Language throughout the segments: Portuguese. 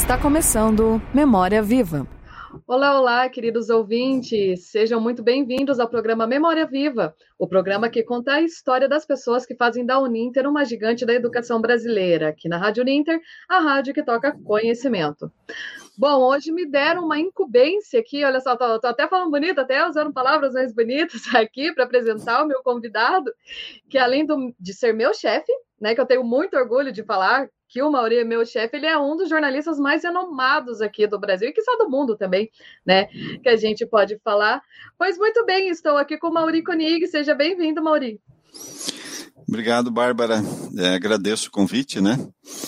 Está começando Memória Viva. Olá, olá, queridos ouvintes. Sejam muito bem-vindos ao programa Memória Viva, o programa que conta a história das pessoas que fazem da Uninter uma gigante da educação brasileira, aqui na Rádio Uninter, a rádio que toca conhecimento. Bom, hoje me deram uma incumbência aqui, olha só, tô até falando bonito, até usando palavras mais bonitas aqui para apresentar o meu convidado, que além de ser meu chefe, né, que eu tenho muito orgulho de falar que o Mauri é meu chefe, ele é um dos jornalistas mais renomados aqui do Brasil, e que só do mundo também, né, que a gente pode falar. Pois muito bem, estou aqui com o Mauri Koenig, seja bem-vindo, Mauri. Obrigado, Bárbara, agradeço o convite, né,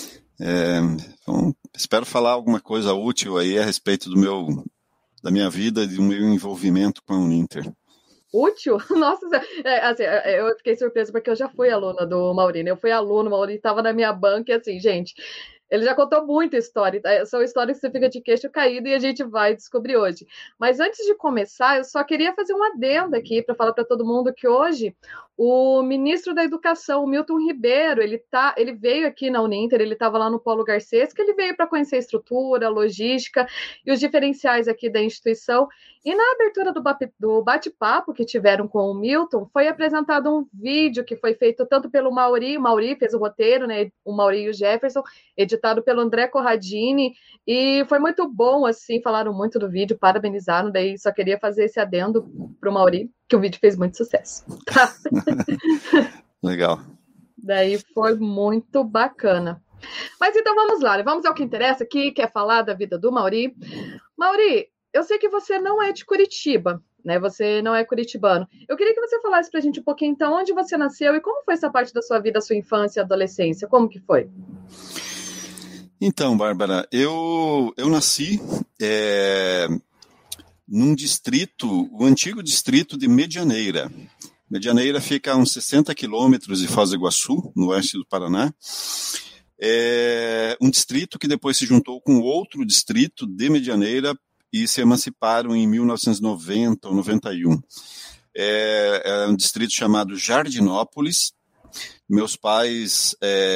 então, espero falar alguma coisa útil aí a respeito da minha vida e do meu envolvimento com a Uninter. Útil? Nossa, assim, eu fiquei surpresa porque eu já fui aluna do Mauri, né? Eu fui aluno, o Mauri estava na minha banca e assim, gente, ele já contou muita história, são histórias que você fica de queixo caído e a gente vai descobrir hoje. Mas antes de começar, eu só queria fazer um adendo aqui para falar para todo mundo que hoje o ministro da Educação, o Milton Ribeiro, ele veio aqui na Uninter, ele estava lá no Polo Garcês, que ele veio para conhecer a estrutura, a logística e os diferenciais aqui da instituição. E na abertura do bate-papo que tiveram com o Milton, foi apresentado um vídeo que foi feito tanto pelo Mauri, o Mauri fez o roteiro, né, o Mauri e o Jefferson, editado pelo André Corradini, e foi muito bom, assim, falaram muito do vídeo, parabenizaram, daí só queria fazer esse adendo para o Mauri, que o vídeo fez muito sucesso. Tá? Legal. Daí foi muito bacana. Mas então vamos lá, vamos ao que interessa aqui, que é falar da vida do Mauri. Mauri, eu sei que você não é de Curitiba, né? Você não é curitibano. Eu queria que você falasse pra gente um pouquinho, então, onde você nasceu e como foi essa parte da sua vida, sua infância e adolescência? Como que foi? Então, Bárbara, eu nasci num distrito, o antigo distrito de Medianeira. Medianeira fica a uns 60 quilômetros de Foz do Iguaçu, no oeste do Paraná. É um distrito que depois se juntou com outro distrito de Medianeira e se emanciparam em 1990 ou 91. É um distrito chamado Jardinópolis. Meus pais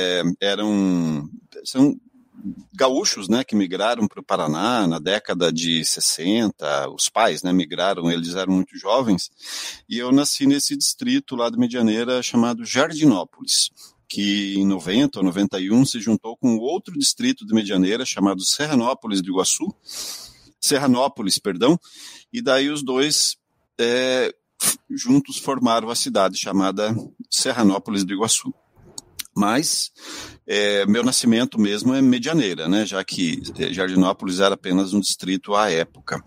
são gaúchos, né, que migraram para o Paraná na década de 60, os pais, né, migraram, eles eram muito jovens, e eu nasci nesse distrito lá de Medianeira chamado Jardinópolis, que em 90 ou 91 se juntou com outro distrito de Medianeira chamado Serranópolis, e daí os dois juntos formaram a cidade chamada Serranópolis do Iguaçu. Mas meu nascimento mesmo é Medianeira, né, já que Jardinópolis era apenas um distrito à época.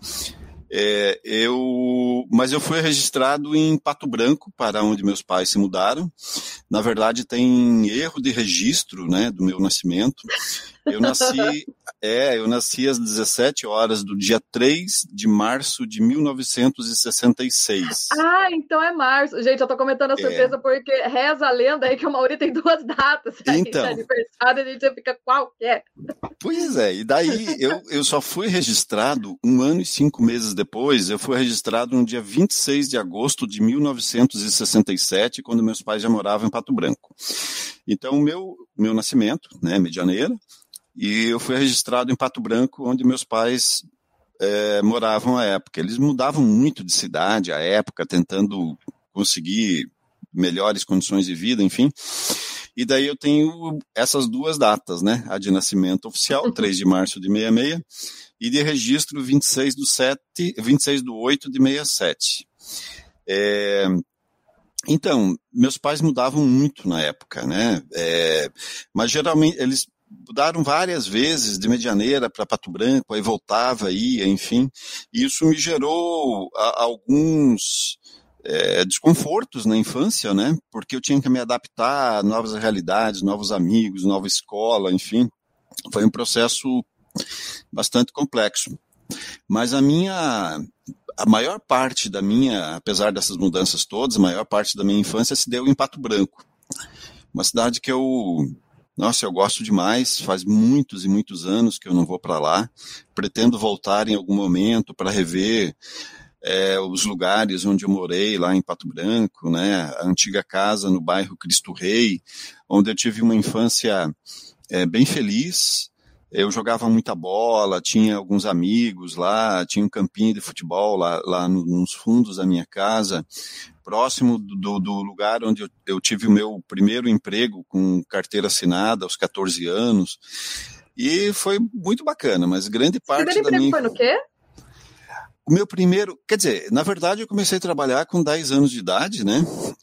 Mas eu fui registrado em Pato Branco, para onde meus pais se mudaram. Na verdade, tem erro de registro, né, do meu nascimento. Eu nasci às 17 horas do dia 3 de março de 1966. Ah, então é março. Gente, eu tô comentando a surpresa porque reza a lenda aí que o Mauri tem duas datas. Então, de aniversário, a gente fica qualquer. Pois é, e daí eu só fui registrado 1 ano e 5 meses depois. Eu fui registrado no dia 26 de agosto de 1967, quando meus pais já moravam em Pato Branco. Então, meu nascimento, né, Medianeira, e eu fui registrado em Pato Branco, onde meus pais moravam à época. Eles mudavam muito de cidade à época, tentando conseguir melhores condições de vida, enfim. E daí eu tenho essas duas datas, né? A de nascimento oficial, 3 de março de 66, e de registro 26 de 8 de 67. Então, meus pais mudavam muito na época, né? Mas geralmente eles mudaram várias vezes de Medianeira para Pato Branco, aí voltava, ia, enfim. E isso me gerou alguns desconfortos na infância, né? Porque eu tinha que me adaptar a novas realidades, novos amigos, nova escola, enfim. Foi um processo bastante complexo. Mas a maior parte da minha, apesar dessas mudanças todas, a maior parte da minha infância se deu em Pato Branco. Uma cidade que eu gosto demais, faz muitos e muitos anos que eu não vou para lá. Pretendo voltar em algum momento para rever os lugares onde eu morei, lá em Pato Branco, né? A antiga casa no bairro Cristo Rei, onde eu tive uma infância bem feliz, Eu jogava muita bola, tinha alguns amigos lá, tinha um campinho de futebol lá nos fundos da minha casa, próximo do lugar onde eu tive o meu primeiro emprego com carteira assinada aos 14 anos. E foi muito bacana, mas grande parte da minha... foi no quê? O meu primeiro... Quer dizer, na verdade eu comecei a trabalhar com 10 anos de idade, né?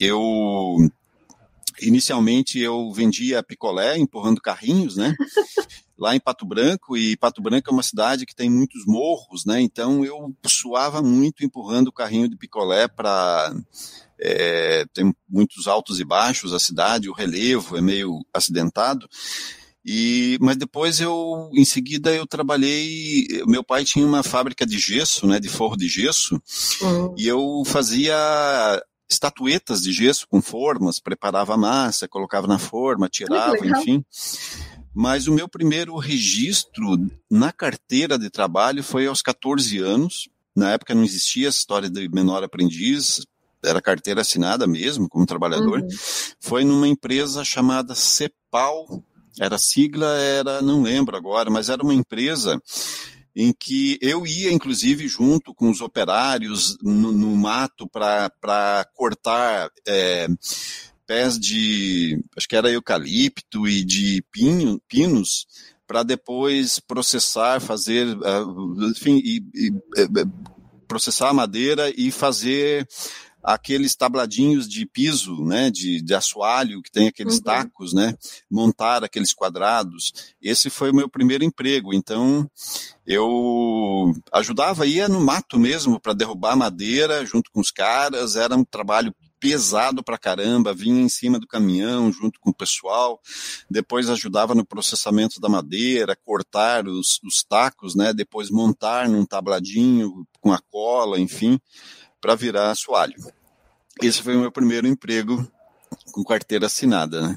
Inicialmente eu vendia picolé, empurrando carrinhos, né? Lá em Pato Branco, e Pato Branco é uma cidade que tem muitos morros, né? Então eu suava muito empurrando o carrinho de picolé para... tem muitos altos e baixos a cidade, o relevo é meio acidentado. Mas depois em seguida eu trabalhei, meu pai tinha uma fábrica de gesso, né? De forro de gesso, e eu fazia estatuetas de gesso com formas, preparava a massa, colocava na forma, tirava, enfim. Mas o meu primeiro registro na carteira de trabalho foi aos 14 anos. Na época não existia essa história de menor aprendiz, era carteira assinada mesmo, como trabalhador. Foi numa empresa chamada Cepal, não lembro agora, mas era uma empresa em que eu ia, inclusive, junto com os operários no mato para cortar pés de, acho que era eucalipto e de pinos, para depois processar, fazer, enfim, processar a madeira e fazer aqueles tabladinhos de piso, né, de assoalho, que tem aqueles tacos, né, montar aqueles quadrados. Esse foi o meu primeiro emprego, então eu ajudava, ia no mato mesmo para derrubar madeira junto com os caras, era um trabalho pesado pra caramba, vinha em cima do caminhão junto com o pessoal, depois ajudava no processamento da madeira, cortar os tacos, né, depois montar num tabladinho com a cola, enfim, para virar assoalho. Esse foi o meu primeiro emprego com carteira assinada, né?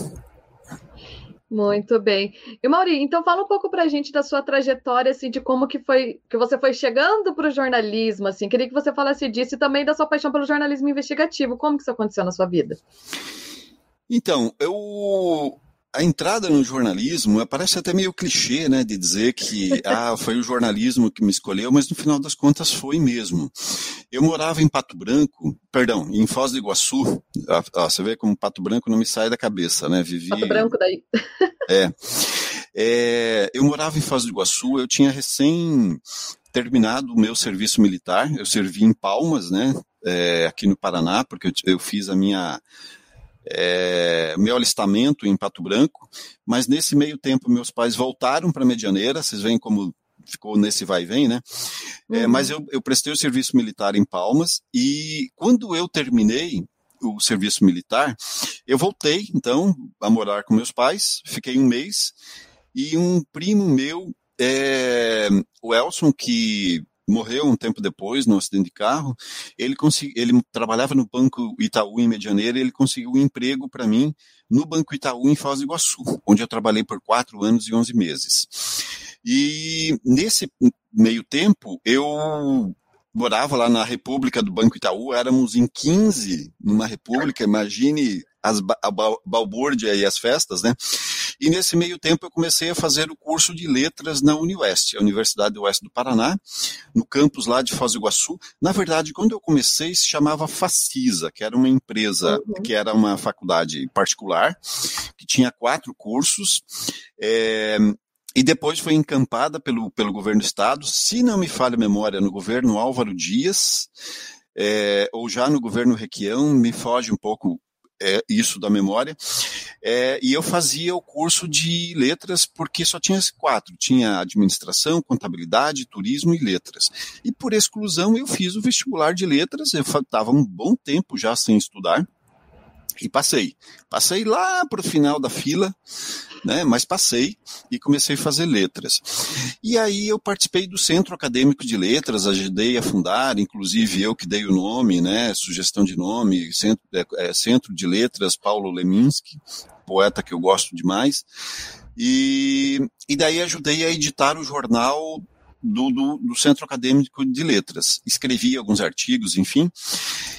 Muito bem. E Mauri, então fala um pouco pra gente da sua trajetória, assim, de como que foi, que você foi chegando para o jornalismo, assim, queria que você falasse disso e também da sua paixão pelo jornalismo investigativo, como que isso aconteceu na sua vida? Então, a entrada no jornalismo parece até meio clichê, né, de dizer que foi o jornalismo que me escolheu, mas no final das contas foi mesmo. Eu morava em em Foz do Iguaçu. Você vê como Pato Branco não me sai da cabeça, né? Pato Branco daí. Eu morava em Foz do Iguaçu, eu tinha recém terminado o meu serviço militar, eu servi em Palmas, né, aqui no Paraná, porque eu fiz meu alistamento em Pato Branco, mas nesse meio tempo meus pais voltaram para Medianeira, vocês veem como ficou nesse vai e vem, né? Mas eu prestei o serviço militar em Palmas, e quando eu terminei o serviço militar, eu voltei, então, a morar com meus pais, fiquei um mês, e um primo meu, o Elson, que morreu um tempo depois, num acidente de carro, ele trabalhava no Banco Itaú em Medianeira, e ele conseguiu um emprego para mim no Banco Itaú em Foz do Iguaçu, onde eu trabalhei por 4 anos e 11 meses. E nesse meio tempo, eu morava lá na República do Banco Itaú, éramos em 15 numa República, imagine a balbúrdia e as festas, né? E nesse meio tempo eu comecei a fazer o curso de letras na Uniuest, a Universidade do Oeste do Paraná, no campus lá de Foz do Iguaçu. Na verdade, quando eu comecei, se chamava Facisa, que era uma empresa, que era uma faculdade particular, que tinha 4 cursos, e depois foi encampada pelo governo do estado, se não me falha a memória, no governo Álvaro Dias, ou já no governo Requião, me foge um pouco isso da memória, e eu fazia o curso de letras porque só tinha 4, tinha administração, contabilidade, turismo e letras, e por exclusão eu fiz o vestibular de letras, eu estava um bom tempo já sem estudar, e passei lá para o final da fila, né, mas passei e comecei a fazer letras. E aí eu participei do Centro Acadêmico de Letras, ajudei a fundar, inclusive eu que dei o nome, né, sugestão de nome, Centro de Letras Paulo Leminski, poeta que eu gosto demais, e daí ajudei a editar o jornal do Centro Acadêmico de Letras. Escrevi alguns artigos, enfim,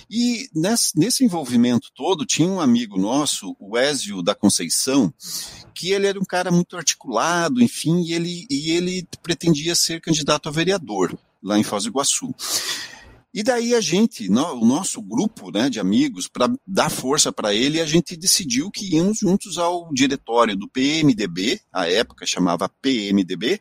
E nesse envolvimento todo, tinha um amigo nosso, o Ézio da Conceição, que ele era um cara muito articulado, enfim, e ele pretendia ser candidato a vereador lá em Foz do Iguaçu. E daí o nosso grupo, né, de amigos, para dar força para ele, a gente decidiu que íamos juntos ao diretório do PMDB, à época chamava PMDB,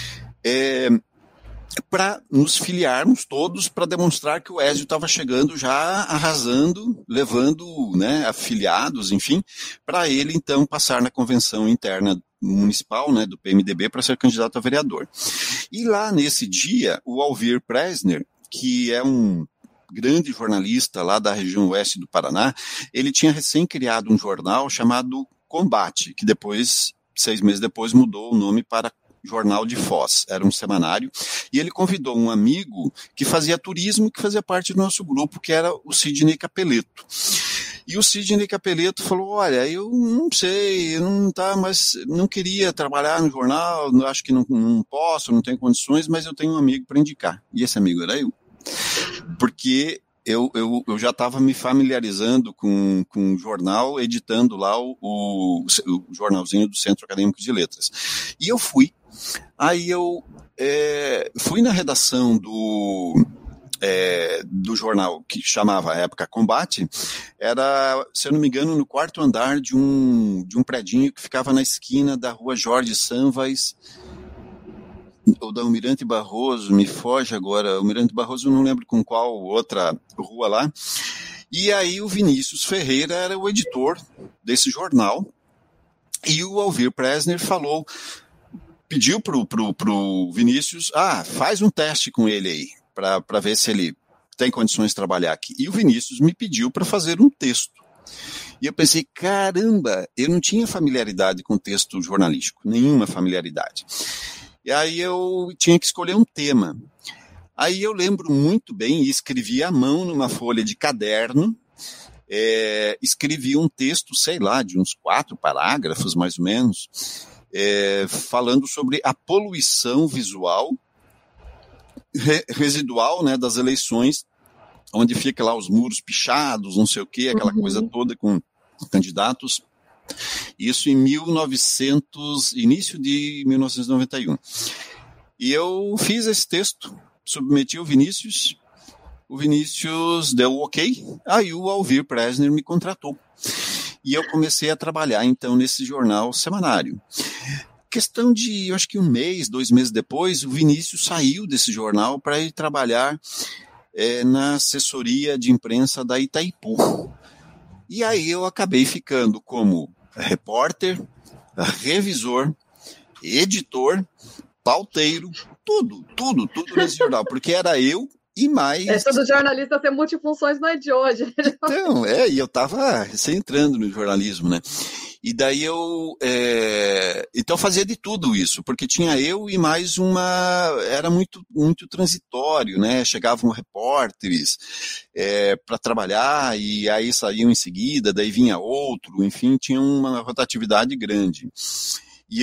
para nos filiarmos todos para demonstrar que o Ézio estava chegando já arrasando, levando, né, afiliados, enfim, para ele então passar na convenção interna municipal, né, do PMDB para ser candidato a vereador. E lá nesse dia, o Alvir Presner, que é um grande jornalista lá da região oeste do Paraná, ele tinha recém criado um jornal chamado Combate, que depois, 6 meses depois, mudou o nome para Jornal de Foz, era um semanário, e ele convidou um amigo que fazia turismo, que fazia parte do nosso grupo, que era o Sidney Capeleto. E o Sidney Capeleto falou, olha, eu não sei, mas não queria trabalhar no jornal, acho que não posso, não tenho condições, mas eu tenho um amigo para indicar. E esse amigo era eu. Porque eu já estava me familiarizando com o jornal, editando lá o jornalzinho do Centro Acadêmico de Letras. E eu fui. Aí eu fui na redação do jornal que chamava à época Combate, era, se eu não me engano, no 4º andar de um predinho que ficava na esquina da rua Jorge Sanvas, ou da Almirante Barroso, me foge agora, Almirante Barroso, eu não lembro com qual outra rua lá. E aí o Vinícius Ferreira era o editor desse jornal, e o Alvir Presner pediu pro Vinícius, faz um teste com ele aí, para ver se ele tem condições de trabalhar aqui. E o Vinícius me pediu para fazer um texto. E eu pensei, caramba, eu não tinha familiaridade com texto jornalístico, nenhuma familiaridade. E aí eu tinha que escolher um tema. Aí eu lembro muito bem, e escrevi à mão numa folha de caderno, escrevi um texto, sei lá, de uns 4 parágrafos mais ou menos, falando sobre a poluição visual residual, né, das eleições, onde fica lá os muros pichados, não sei o quê, aquela coisa toda com candidatos. Isso em início de 1991. E eu fiz esse texto, submeti ao Vinícius, o Vinícius deu o ok, aí o Alvir Presner me contratou. E eu comecei a trabalhar, então, nesse jornal semanário. Questão de, eu acho que 1 mês, 2 meses depois, o Vinícius saiu desse jornal para ir trabalhar na assessoria de imprensa da Itaipu. E aí eu acabei ficando como repórter, revisor, editor, pauteiro, tudo nesse jornal, porque era eu e mais... todo jornalista ter multifunções não é de hoje. Então, e eu estava entrando no jornalismo, né? E daí então fazia de tudo isso, porque tinha eu e mais era muito, muito transitório, né? Chegavam repórteres para trabalhar e aí saíam em seguida, daí vinha outro, enfim, tinha uma rotatividade grande. E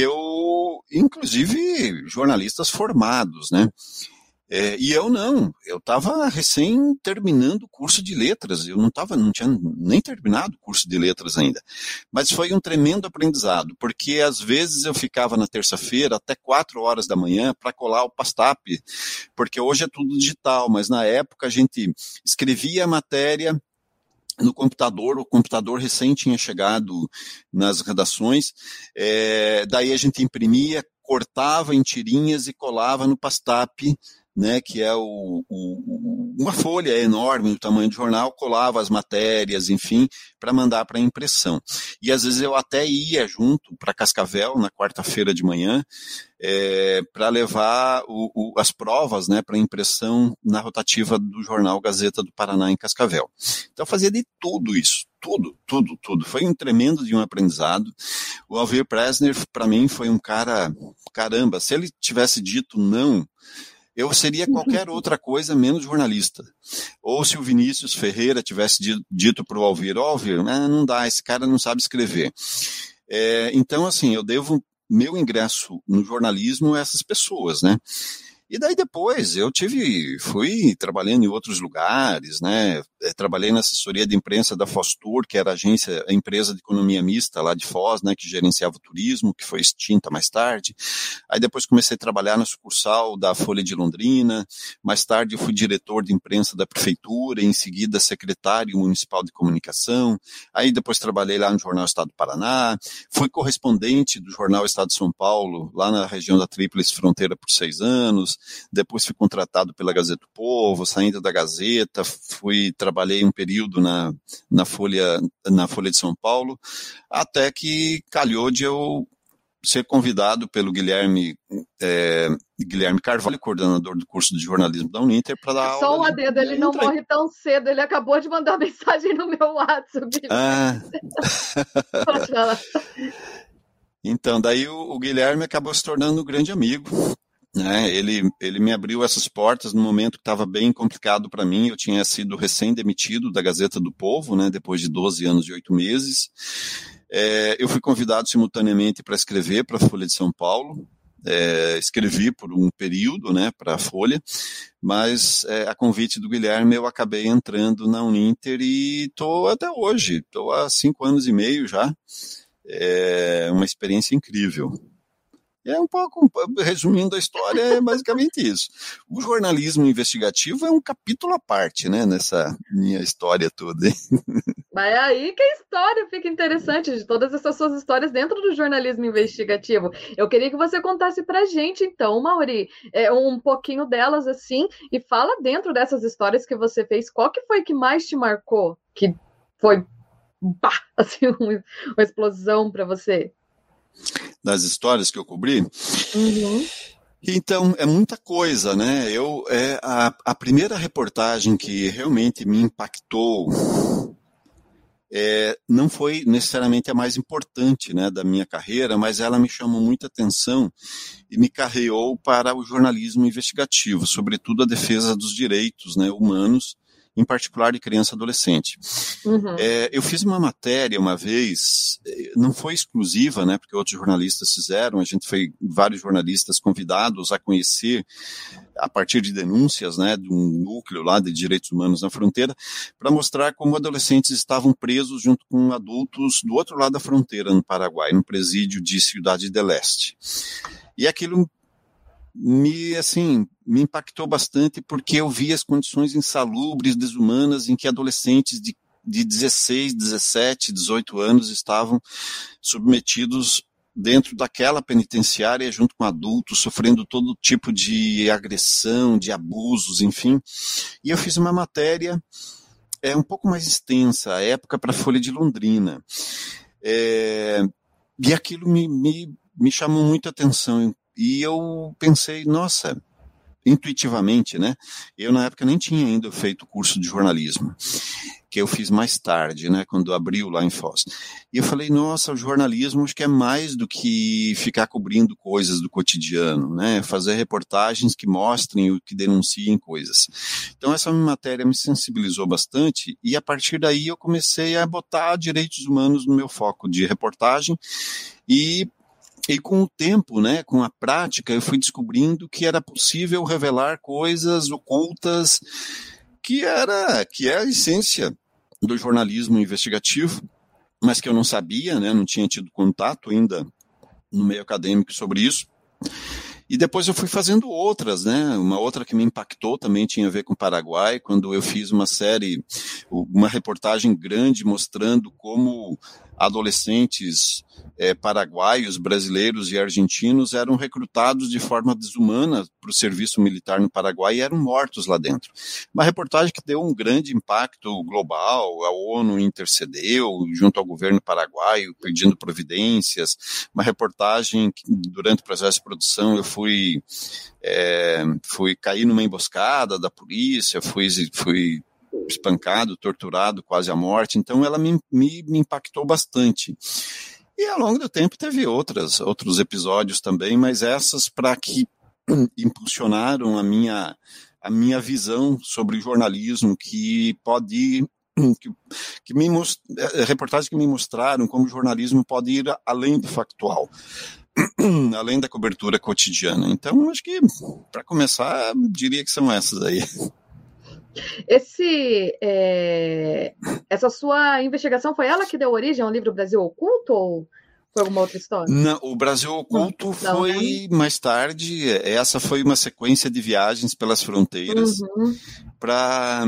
inclusive, jornalistas formados, né? E eu estava recém terminando o curso de letras, eu não tinha nem terminado o curso de letras ainda, mas foi um tremendo aprendizado, porque às vezes eu ficava na terça-feira até 4 horas da manhã para colar o Pastap, porque hoje é tudo digital, mas na época a gente escrevia a matéria no computador, o computador recém tinha chegado nas redações, daí a gente imprimia, cortava em tirinhas e colava no Pastap, né, que é uma folha enorme do tamanho do jornal, colava as matérias, enfim, para mandar para impressão. E às vezes eu até ia junto para Cascavel na quarta-feira de manhã para levar as provas, né, para impressão na rotativa do jornal Gazeta do Paraná em Cascavel. Então eu fazia de tudo isso. Tudo. Foi um tremendo de um aprendizado. O Alvir Presner, para mim, foi um cara, caramba, se ele tivesse dito não, eu seria qualquer outra coisa menos jornalista. Ou se o Vinícius Ferreira tivesse dito para o Alvir, não dá, esse cara não sabe escrever. Então, assim, eu devo meu ingresso no jornalismo a essas pessoas, né? E daí depois fui trabalhando em outros lugares, né? Trabalhei na assessoria de imprensa da Fostur, que era a empresa de economia mista lá de Foz, né? Que gerenciava o turismo, que foi extinta mais tarde. Aí depois comecei a trabalhar na sucursal da Folha de Londrina. Mais tarde eu fui diretor de imprensa da prefeitura, em seguida secretário municipal de comunicação. Aí depois trabalhei lá no Jornal Estado do Paraná. Fui correspondente do Jornal Estado de São Paulo, lá na região da Tríplice Fronteira por 6 anos. Depois fui contratado pela Gazeta do Povo, saindo da Gazeta, trabalhei um período na Folha de São Paulo, até que calhou de eu ser convidado pelo Guilherme Carvalho, coordenador do curso de jornalismo da Uninter, para dar aula. Só um adendo, ele não morre tão cedo, ele acabou de mandar mensagem no meu WhatsApp. Pode falar. Então, daí o Guilherme acabou se tornando um grande amigo. Ele me abriu essas portas no momento que estava bem complicado para mim. Eu tinha sido recém-demitido da Gazeta do Povo, né, depois de 12 anos e 8 meses. Eu fui convidado simultaneamente para escrever para a Folha de São Paulo. Escrevi por um período, né, para a Folha, mas a convite do Guilherme eu acabei entrando na Uninter e estou até hoje, estou há 5 anos e meio já. É uma experiência incrível. Resumindo a história, é basicamente isso. O jornalismo investigativo é um capítulo à parte, né, nessa minha história toda. Mas é aí que a história fica interessante, de todas essas suas histórias dentro do jornalismo investigativo. Eu queria que você contasse pra gente, então, Mauri, um pouquinho delas, assim, e fala dentro dessas histórias que você fez, qual que foi que mais te marcou, que foi, assim, uma explosão pra você? Das histórias que eu cobri? Uhum. Então, é muita coisa, né? A primeira reportagem que realmente me impactou não foi necessariamente a mais importante, né, da minha carreira, mas ela me chamou muita atenção e me carreou para o jornalismo investigativo, sobretudo a defesa dos direitos, né, humanos, em particular de criança e adolescente. Uhum. Eu fiz uma matéria uma vez, não foi exclusiva, né, porque outros jornalistas fizeram, a gente foi vários jornalistas convidados a conhecer, a partir de denúncias, né, de um núcleo lá de direitos humanos na fronteira, para mostrar como adolescentes estavam presos junto com adultos do outro lado da fronteira, no Paraguai, no presídio de Ciudad del Este. E aquilo me impactou bastante porque eu vi as condições insalubres, desumanas, em que adolescentes de 16, 17, 18 anos estavam submetidos dentro daquela penitenciária, junto com adultos, sofrendo todo tipo de agressão, de abusos, enfim. E eu fiz uma matéria um pouco mais extensa, à época, para a Folha de Londrina. E aquilo me chamou muita atenção. E eu pensei, nossa, intuitivamente, né? Eu, na época, nem tinha ainda feito curso de jornalismo, que eu fiz mais tarde, né? Quando abriu lá em Foz. E eu falei, nossa, o jornalismo acho que é mais do que ficar cobrindo coisas do cotidiano, né? Fazer reportagens que mostrem ou que denunciem coisas. Então, essa matéria me sensibilizou bastante e, a partir daí, eu comecei a botar direitos humanos no meu foco de reportagem e com o tempo, né, com a prática, eu fui descobrindo que era possível revelar coisas ocultas, que é a essência do jornalismo investigativo, mas que eu não sabia, né, não tinha tido contato ainda no meio acadêmico sobre isso. E depois eu fui fazendo outras, né? Uma outra que me impactou também tinha a ver com o Paraguai, quando eu fiz uma reportagem grande mostrando como adolescentes paraguaios, brasileiros e argentinos eram recrutados de forma desumana para o serviço militar no Paraguai e eram mortos lá dentro. Uma reportagem que deu um grande impacto global, a ONU intercedeu junto ao governo paraguaio, pedindo providências, uma reportagem que durante o processo de produção eu fui cair numa emboscada da polícia, fui espancado, torturado quase à morte, então ela me impactou bastante. E ao longo do tempo teve outros episódios também, mas essas para que impulsionaram a minha visão sobre o jornalismo, reportagens que me mostraram como o jornalismo pode ir além do factual. além da cobertura cotidiana. Então, acho que, para começar, diria que são essas aí. Essa sua investigação foi ela que deu origem ao livro Brasil Oculto ou foi alguma outra história? Não, o Brasil Oculto foi mais tarde. Essa foi uma sequência de viagens pelas fronteiras para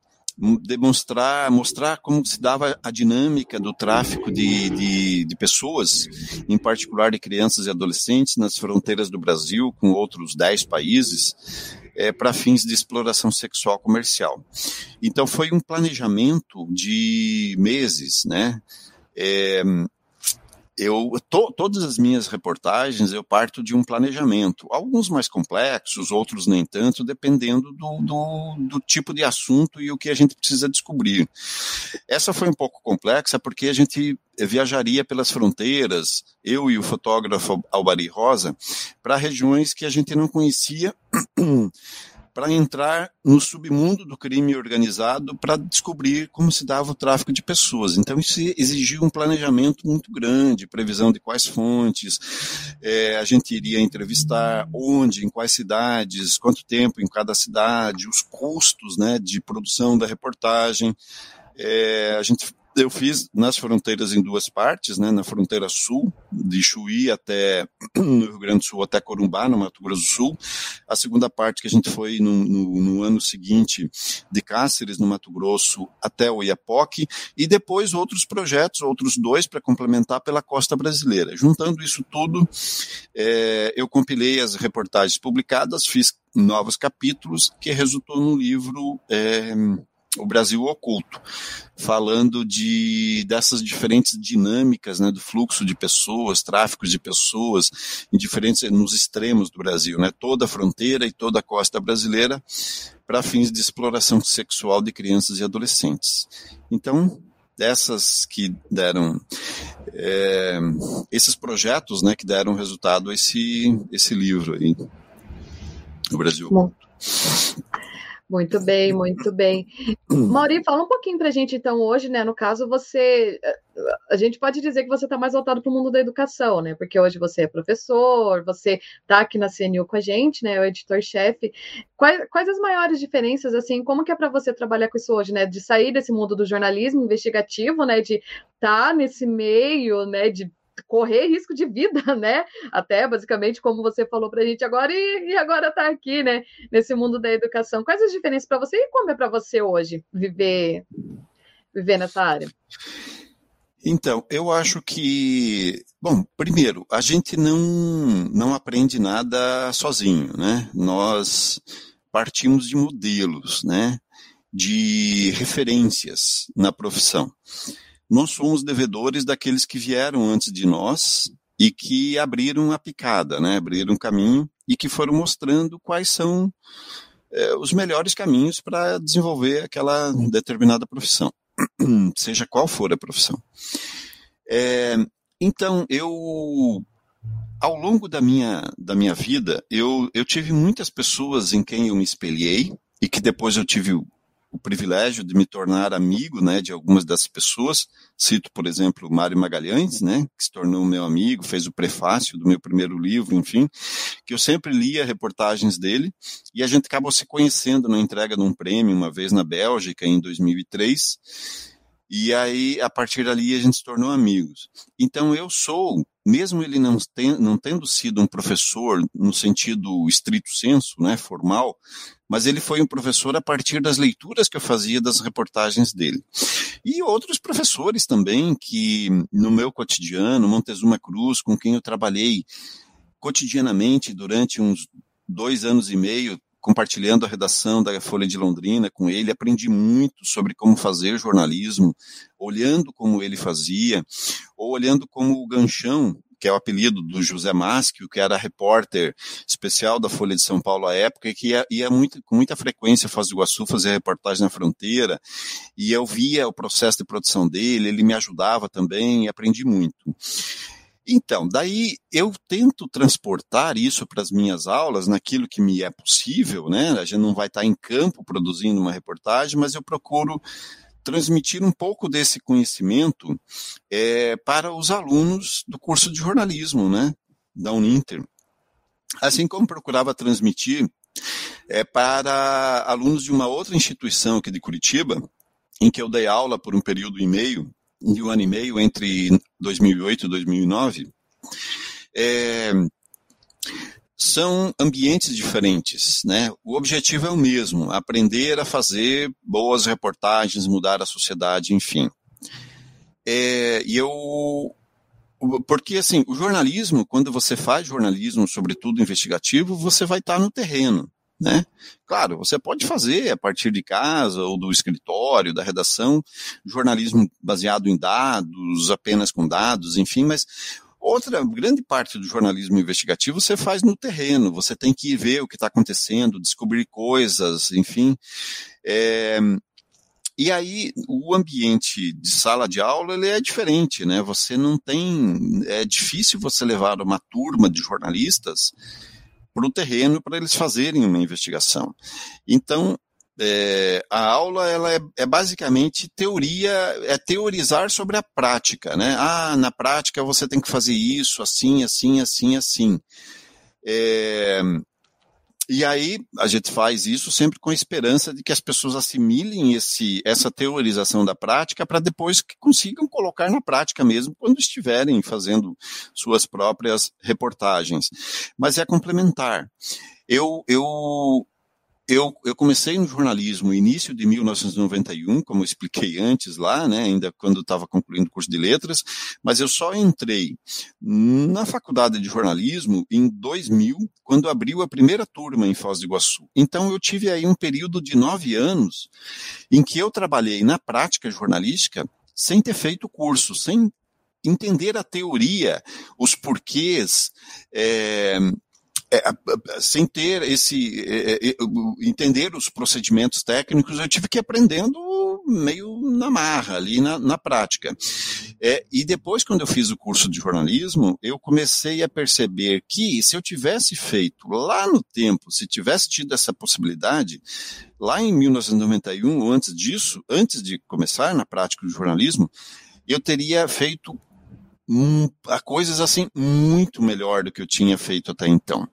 mostrar como se dava a dinâmica do tráfico de pessoas, em particular de crianças e adolescentes, nas fronteiras do Brasil, com outros 10 países, para fins de exploração sexual comercial. Então, foi um planejamento de meses, né? Todas as minhas reportagens eu parto de um planejamento, alguns mais complexos, outros nem tanto, dependendo do tipo de assunto e o que a gente precisa descobrir. Essa foi um pouco complexa porque a gente viajaria pelas fronteiras, eu e o fotógrafo Albari Rosa, para regiões que a gente não conhecia, para entrar no submundo do crime organizado, para descobrir como se dava o tráfico de pessoas. Então, isso exigiu um planejamento muito grande, previsão de quais fontes a gente iria entrevistar, onde, em quais cidades, quanto tempo em cada cidade, os custos, né, de produção da reportagem. Eu fiz nas fronteiras em 2 partes, né, na fronteira sul, de Chuí até no Rio Grande do Sul, até Corumbá, no Mato Grosso do Sul. A segunda parte que a gente foi no ano seguinte, de Cáceres, no Mato Grosso, até Oiapoque, e depois outros projetos, outros 2 para complementar pela costa brasileira. Juntando isso tudo, eu compilei as reportagens publicadas, fiz novos capítulos, que resultou no livro O Brasil Oculto, falando dessas diferentes dinâmicas, né, do fluxo de pessoas, tráficos de pessoas, nos extremos do Brasil, né, toda a fronteira e toda a costa brasileira, para fins de exploração sexual de crianças e adolescentes. Então, essas que deram, esses projetos, né, que deram resultado a esse livro aí, O Brasil Oculto. Muito bem, muito bem. Mauri, fala um pouquinho pra gente, então, hoje, né, no caso, a gente pode dizer que você está mais voltado para o mundo da educação, né, porque hoje você é professor, você está aqui na CNU com a gente, né, o editor-chefe. Quais as maiores diferenças, assim, como que é para você trabalhar com isso hoje, né, de sair desse mundo do jornalismo investigativo, né, de estar nesse meio, né, de correr risco de vida, né? Até basicamente como você falou para a gente agora e agora está aqui, né? Nesse mundo da educação. Quais as diferenças para você e como é para você hoje viver nessa área? Então, eu acho que, bom, primeiro, a gente não aprende nada sozinho, né? Nós partimos de modelos, né? De referências na profissão. Nós somos devedores daqueles que vieram antes de nós e que abriram a picada, né? Abriram um caminho e que foram mostrando quais são os melhores caminhos para desenvolver aquela determinada profissão, seja qual for a profissão. Então, ao longo da minha vida, eu tive muitas pessoas em quem eu me espelhei e que depois eu tive o privilégio de me tornar amigo, né, de algumas dessas pessoas. Cito, por exemplo, Mário Magalhães, né, que se tornou meu amigo, fez o prefácio do meu primeiro livro, enfim, que eu sempre lia reportagens dele, e a gente acabou se conhecendo na entrega de um prêmio uma vez na Bélgica, em 2003, e aí, a partir dali, a gente se tornou amigos. Então, eu sou, mesmo ele não tendo sido um professor no sentido estrito sensu, né, formal, mas ele foi um professor a partir das leituras que eu fazia das reportagens dele. E outros professores também que, no meu cotidiano, Montezuma Cruz, com quem eu trabalhei cotidianamente durante uns 2 anos e meio, compartilhando a redação da Folha de Londrina com ele, aprendi muito sobre como fazer jornalismo, olhando como ele fazia, ou olhando como o Ganchão, que é o apelido do José Maschio, que era repórter especial da Folha de São Paulo à época, e que ia com muita frequência a Foz do Iguaçu fazer reportagem na fronteira, e eu via o processo de produção dele, ele me ajudava também, e aprendi muito. Então, daí eu tento transportar isso para as minhas aulas, naquilo que me é possível, né? A gente não vai estar em campo produzindo uma reportagem, mas eu procuro transmitir um pouco desse conhecimento para os alunos do curso de jornalismo, né? da Uninter, assim como procurava transmitir para alunos de uma outra instituição aqui de Curitiba, em que eu dei aula por um período de um ano e meio, entre 2008 e 2009, são ambientes diferentes, né? O objetivo é o mesmo, aprender a fazer boas reportagens, mudar a sociedade, enfim. Porque, assim, o jornalismo, quando você faz jornalismo, sobretudo investigativo, você vai estar no terreno, né? Claro, você pode fazer a partir de casa ou do escritório, da redação, jornalismo baseado em dados, apenas com dados, enfim, mas outra grande parte do jornalismo investigativo você faz no terreno, você tem que ir ver o que está acontecendo, descobrir coisas, enfim. E aí, o ambiente de sala de aula, ele é diferente, né? Você não tem... É difícil você levar uma turma de jornalistas para o terreno para eles fazerem uma investigação. Então, a aula ela é basicamente teoria, é teorizar sobre a prática, né? Na prática você tem que fazer isso, assim, assim, assim, assim. E aí a gente faz isso sempre com a esperança de que as pessoas assimilem essa teorização da prática para depois que consigam colocar na prática mesmo quando estiverem fazendo suas próprias reportagens. Mas é complementar. Eu comecei no jornalismo no início de 1991, como eu expliquei antes lá, né, ainda quando estava concluindo o curso de letras, mas eu só entrei na faculdade de jornalismo em 2000, quando abriu a primeira turma em Foz do Iguaçu. Então eu tive aí um período de 9 anos em que eu trabalhei na prática jornalística sem ter feito curso, sem entender a teoria, os porquês, sem ter entender os procedimentos técnicos, eu tive que ir aprendendo meio na marra, ali na prática. E depois, quando eu fiz o curso de jornalismo, eu comecei a perceber que se eu tivesse feito lá no tempo, se tivesse tido essa possibilidade, lá em 1991, ou antes disso, antes de começar na prática do jornalismo, eu teria feito coisas assim muito melhor do que eu tinha feito até então.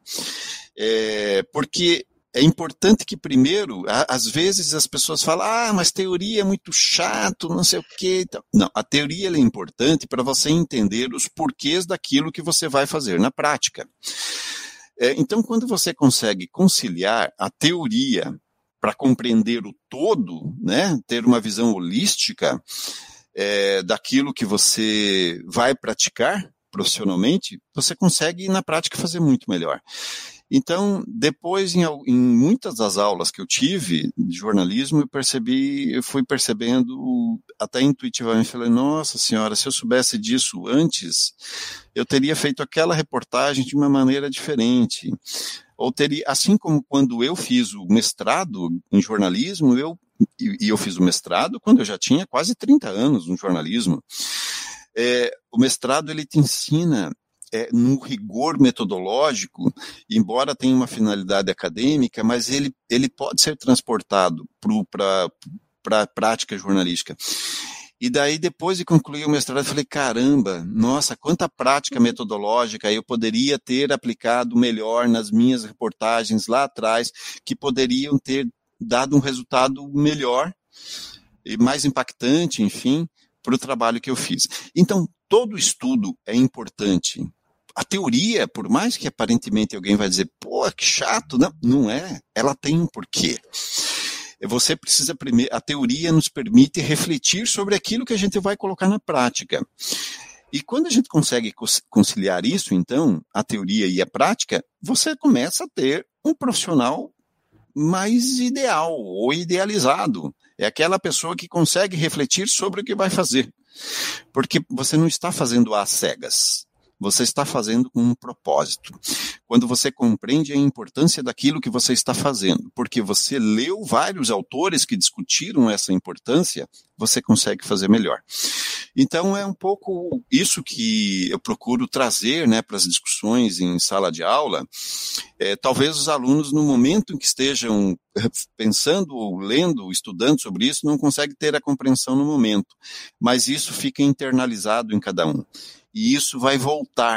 Porque é importante que primeiro, às vezes as pessoas falam, mas teoria é muito chato, não sei o quê. Não, a teoria é importante para você entender os porquês daquilo que você vai fazer na prática. Então, quando você consegue conciliar a teoria para compreender o todo, né, ter uma visão holística daquilo que você vai praticar profissionalmente, você consegue na prática fazer muito melhor. Então, depois, em muitas das aulas que eu tive de jornalismo, eu fui percebendo até intuitivamente, falei, nossa senhora, se eu soubesse disso antes, eu teria feito aquela reportagem de uma maneira diferente. Ou teria, assim como quando eu fiz o mestrado em jornalismo, eu fiz o mestrado quando eu já tinha quase 30 anos no jornalismo. O mestrado, ele te ensina no rigor metodológico, embora tenha uma finalidade acadêmica, mas ele pode ser transportado para a prática jornalística. E daí, depois de concluir o mestrado, eu falei, caramba, nossa, quanta prática metodológica eu poderia ter aplicado melhor nas minhas reportagens lá atrás, que poderiam ter dado um resultado melhor e mais impactante, enfim, para o trabalho que eu fiz. Então, todo estudo é importante. A teoria, por mais que aparentemente alguém vai dizer, que chato, não é. Ela tem um porquê. Você precisa primeiro, a teoria nos permite refletir sobre aquilo que a gente vai colocar na prática. E quando a gente consegue conciliar isso, então, a teoria e a prática, você começa a ter um profissional mais ideal ou idealizado. É aquela pessoa que consegue refletir sobre o que vai fazer. Porque você não está fazendo às cegas. Você está fazendo com um propósito. Quando você compreende a importância daquilo que você está fazendo, porque você leu vários autores que discutiram essa importância, você consegue fazer melhor. Então, é um pouco isso que eu procuro trazer, né, para as discussões em sala de aula. Talvez os alunos, no momento em que estejam pensando, ou lendo, estudando sobre isso, não conseguem ter a compreensão no momento. Mas isso fica internalizado em cada um. E isso vai voltar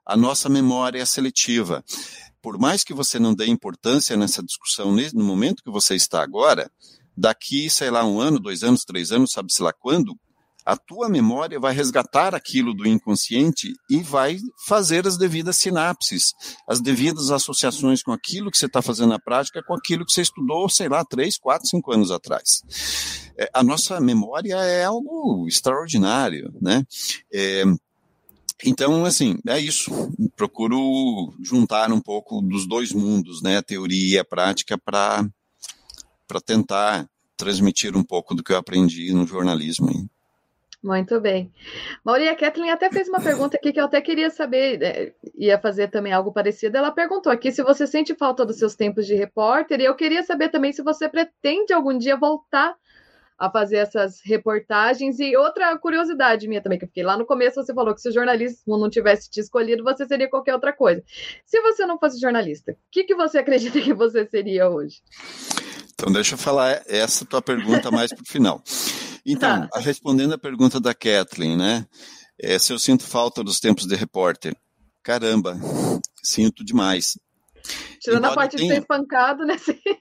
a nossa memória é seletiva. Por mais que você não dê importância nessa discussão no momento que você está agora, daqui, sei lá, 1 ano, 2 anos, 3 anos, sabe-se lá quando, a tua memória vai resgatar aquilo do inconsciente e vai fazer as devidas sinapses, as devidas associações com aquilo que você está fazendo na prática, com aquilo que você estudou, sei lá, 3, 4, 5 anos atrás. A nossa memória é algo extraordinário, né? Então, assim, é isso. Procuro juntar um pouco dos dois mundos, né? A teoria e a prática para tentar transmitir um pouco do que eu aprendi no jornalismo. Muito bem. Mauri, a Kathleen até fez uma pergunta aqui que eu até queria saber, ia fazer também algo parecido. Ela perguntou aqui se você sente falta dos seus tempos de repórter, e eu queria saber também se você pretende algum dia voltar a fazer essas reportagens. E outra curiosidade minha também, que eu fiquei lá no começo, você falou que se o jornalismo não tivesse te escolhido, você seria qualquer outra coisa. Se você não fosse jornalista, o que você acredita que você seria hoje? Então, deixa eu falar essa tua pergunta mais para o final. Então, respondendo a pergunta da Kathleen, né? Se eu sinto falta dos tempos de repórter. Caramba, sinto demais. Tirando a parte de ser espancado, né?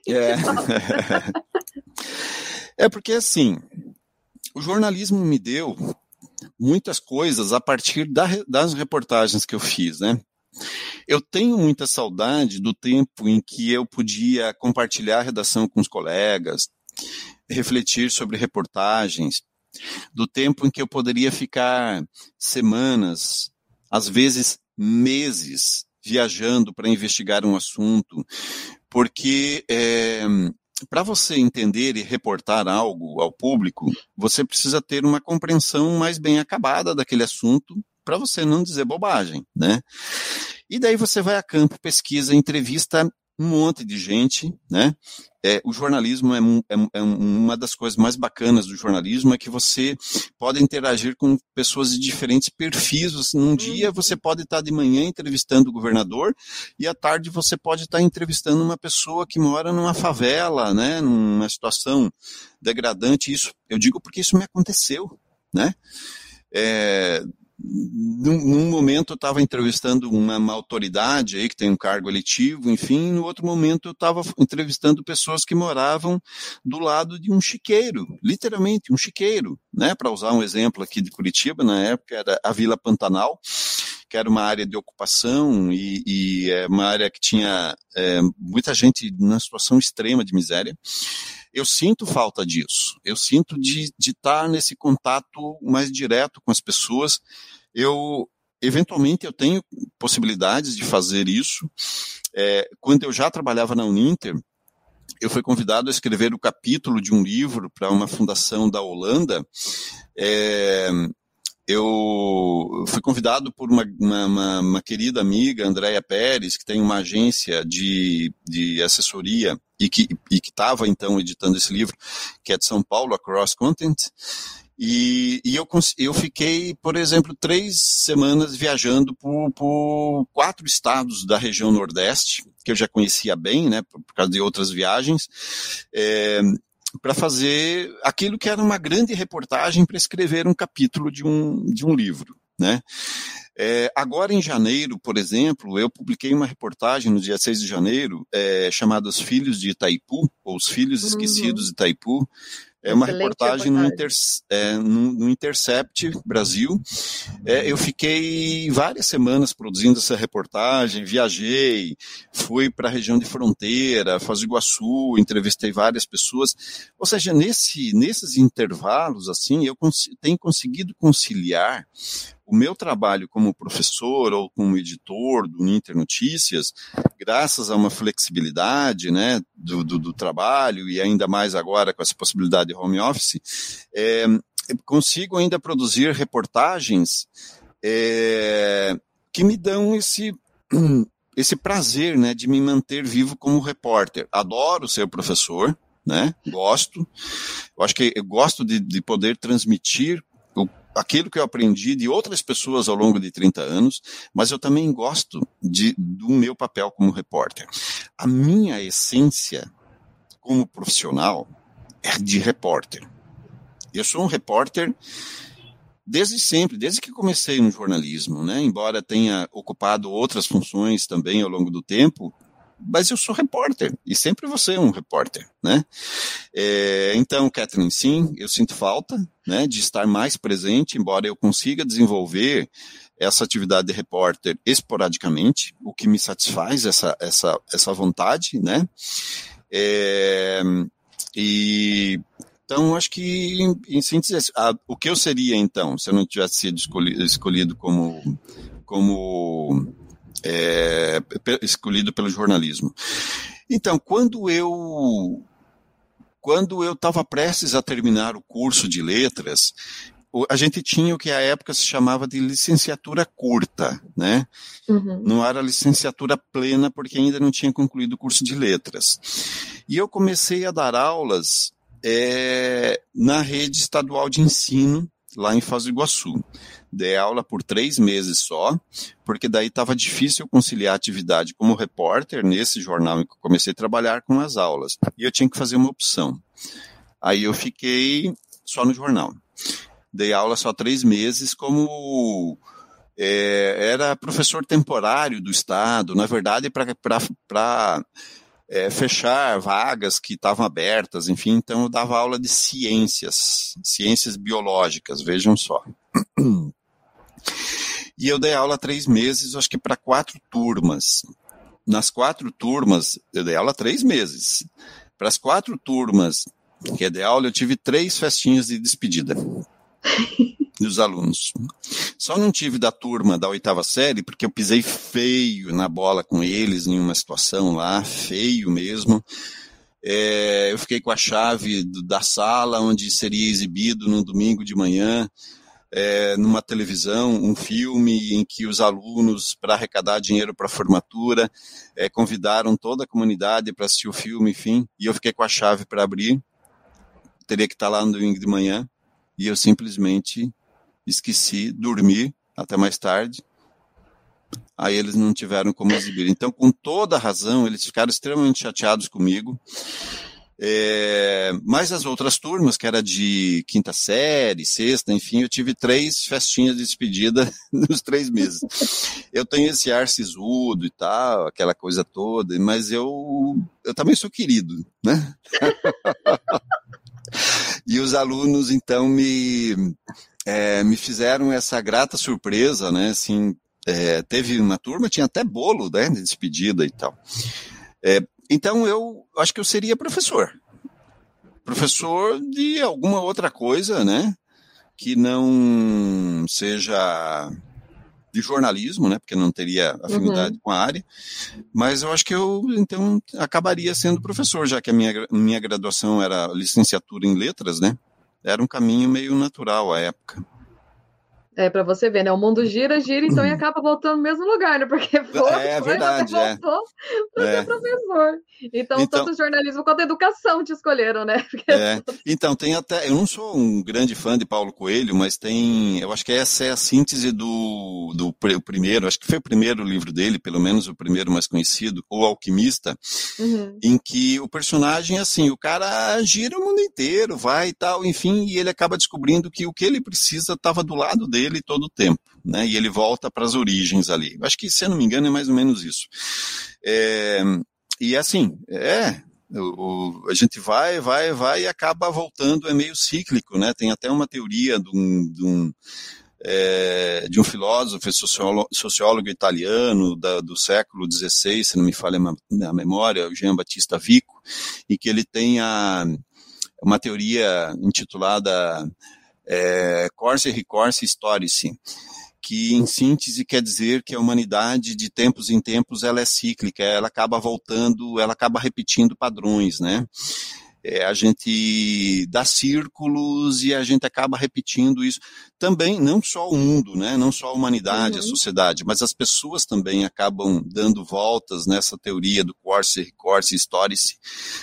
Porque, assim, o jornalismo me deu muitas coisas a partir das reportagens que eu fiz, né? Eu tenho muita saudade do tempo em que eu podia compartilhar a redação com os colegas, refletir sobre reportagens, do tempo em que eu poderia ficar semanas, às vezes meses, viajando para investigar um assunto, porque para você entender e reportar algo ao público, você precisa ter uma compreensão mais bem acabada daquele assunto, para você não dizer bobagem, né? E daí você vai a campo, pesquisa, entrevista um monte de gente, né? O jornalismo é uma das coisas mais bacanas do jornalismo, é que você pode interagir com pessoas de diferentes perfis. Num dia você pode estar de manhã entrevistando o governador e à tarde você pode estar entrevistando uma pessoa que mora numa favela, né? Numa situação degradante. Isso eu digo porque isso me aconteceu, né? Num momento eu estava entrevistando uma autoridade aí que tem um cargo eletivo, enfim, no outro momento eu estava entrevistando pessoas que moravam do lado de um chiqueiro, literalmente um chiqueiro, né? Para usar um exemplo aqui de Curitiba, na época era a Vila Pantanal, que era uma área de ocupação e uma área que tinha muita gente numa situação extrema de miséria. Eu sinto falta disso, eu sinto de estar nesse contato mais direto com as pessoas. Eventualmente eu tenho possibilidades de fazer isso. Quando eu já trabalhava na Uninter, eu fui convidado a escrever o capítulo de um livro para uma fundação da Holanda. Eu fui convidado por uma querida amiga, Andréia Pérez, que tem uma agência de assessoria e que estava, então, editando esse livro, que é de São Paulo, a Cross Content. E eu fiquei, por exemplo, 3 semanas viajando por 4 estados da região Nordeste, que eu já conhecia bem, né, por causa de outras viagens, para fazer aquilo que era uma grande reportagem para escrever um capítulo de um livro, né? Agora em janeiro, por exemplo, eu publiquei uma reportagem no dia 6 de janeiro, chamada Os Filhos de Itaipu, ou Os Filhos Esquecidos de Itaipu. É uma reportagem no Intercept Brasil. Eu fiquei várias semanas produzindo essa reportagem, viajei, fui para a região de fronteira, Foz do Iguaçu, entrevistei várias pessoas. Ou seja, nesses intervalos, assim, eu tenho conseguido conciliar o meu trabalho como professor ou como editor do Uninter Notícias, graças a uma flexibilidade, né, do trabalho, e ainda mais agora com essa possibilidade de home office, consigo ainda produzir reportagens que me dão esse prazer, né, de me manter vivo como repórter. Adoro ser professor, né, gosto. Eu acho que eu gosto de poder transmitir aquilo que eu aprendi de outras pessoas ao longo de 30 anos, mas eu também gosto do meu papel como repórter. A minha essência como profissional é de repórter. Eu sou um repórter desde sempre, desde que comecei no jornalismo, né? Embora tenha ocupado outras funções também ao longo do tempo, mas eu sou repórter, e sempre vou ser um repórter, né? Então, Catherine, sim, eu sinto falta, né, de estar mais presente, embora eu consiga desenvolver essa atividade de repórter esporadicamente, o que me satisfaz, essa vontade, né? Então, acho que, em síntese, o que eu seria, então, se eu não tivesse sido escolhido escolhido pelo jornalismo? Então, quando eu estava prestes a terminar o curso de letras, a gente tinha o que à época se chamava de licenciatura curta, né? Uhum. Não era licenciatura plena, porque ainda não tinha concluído o curso de letras. E eu comecei a dar aulas na rede estadual de ensino, lá em Foz do Iguaçu. Dei aula por 3 meses só, porque daí estava difícil eu conciliar a atividade como repórter nesse jornal em que eu comecei a trabalhar com as aulas. E eu tinha que fazer uma opção. Aí eu fiquei só no jornal. Dei aula só 3 meses como era professor temporário do Estado, na verdade, para fechar vagas que estavam abertas, enfim, então eu dava aula de ciências biológicas, vejam só. E eu dei aula 3 meses, acho que para 4 turmas. Nas 4 turmas, eu dei aula 3 meses. Para as 4 turmas que eu dei aula, eu tive 3 festinhas de despedida dos alunos. Só não tive da turma da 8ª série, porque eu pisei feio na bola com eles em uma situação lá, feio mesmo. Eu fiquei com a chave da sala onde seria exibido no domingo de manhã, numa televisão, um filme em que os alunos, para arrecadar dinheiro para a formatura, convidaram toda a comunidade para assistir o filme, enfim, e eu fiquei com a chave para abrir. Teria que estar lá no domingo de manhã, e eu simplesmente esqueci, dormi até mais tarde. Aí eles não tiveram como exibir. Então, com toda a razão, eles ficaram extremamente chateados comigo. Mas as outras turmas, que era de 5ª série, 6ª, enfim, eu tive 3 festinhas de despedida nos 3 meses. Eu tenho esse ar sisudo e tal, aquela coisa toda, mas eu também sou querido, né? E os alunos, então, me fizeram essa grata surpresa, né? Assim, teve uma turma, tinha até bolo, né, de despedida e tal. Então, eu acho que eu seria professor de alguma outra coisa, né? Que não seja de jornalismo, né? Porque não teria afinidade com a área. Mas eu acho que eu, então, acabaria sendo professor, já que a minha graduação era licenciatura em letras, né? Era um caminho meio natural à época. Para você ver, né? O mundo gira, então e acaba voltando no mesmo lugar, né? Porque verdade, voltou para ser professor. Então, tanto o jornalismo quanto a educação te escolheram, né? Então, tem até... Eu não sou um grande fã de Paulo Coelho, mas eu acho que essa é a síntese do primeiro, acho que foi o primeiro livro dele, pelo menos o primeiro mais conhecido, O Alquimista, em que o personagem, assim, o cara gira o mundo inteiro, vai e tal, enfim, e ele acaba descobrindo que o que ele precisa estava do lado dele todo o tempo, né? E ele volta para as origens ali. Acho que, se eu não me engano, é mais ou menos isso. E assim, a gente vai e acaba voltando, é meio cíclico, né? Tem até uma teoria de um filósofo, sociólogo italiano do século XVI, se não me falha a memória, o Jean Battista Vico, e que ele tem uma teoria intitulada Corse Ricorse Historici, que em síntese quer dizer que a humanidade de tempos em tempos ela é cíclica, ela acaba voltando, ela acaba repetindo padrões, né? A gente dá círculos e a gente acaba repetindo isso. Também, não só o mundo, né? Não só a humanidade, a sociedade, mas as pessoas também acabam dando voltas nessa teoria do Corse Ricorse Historici.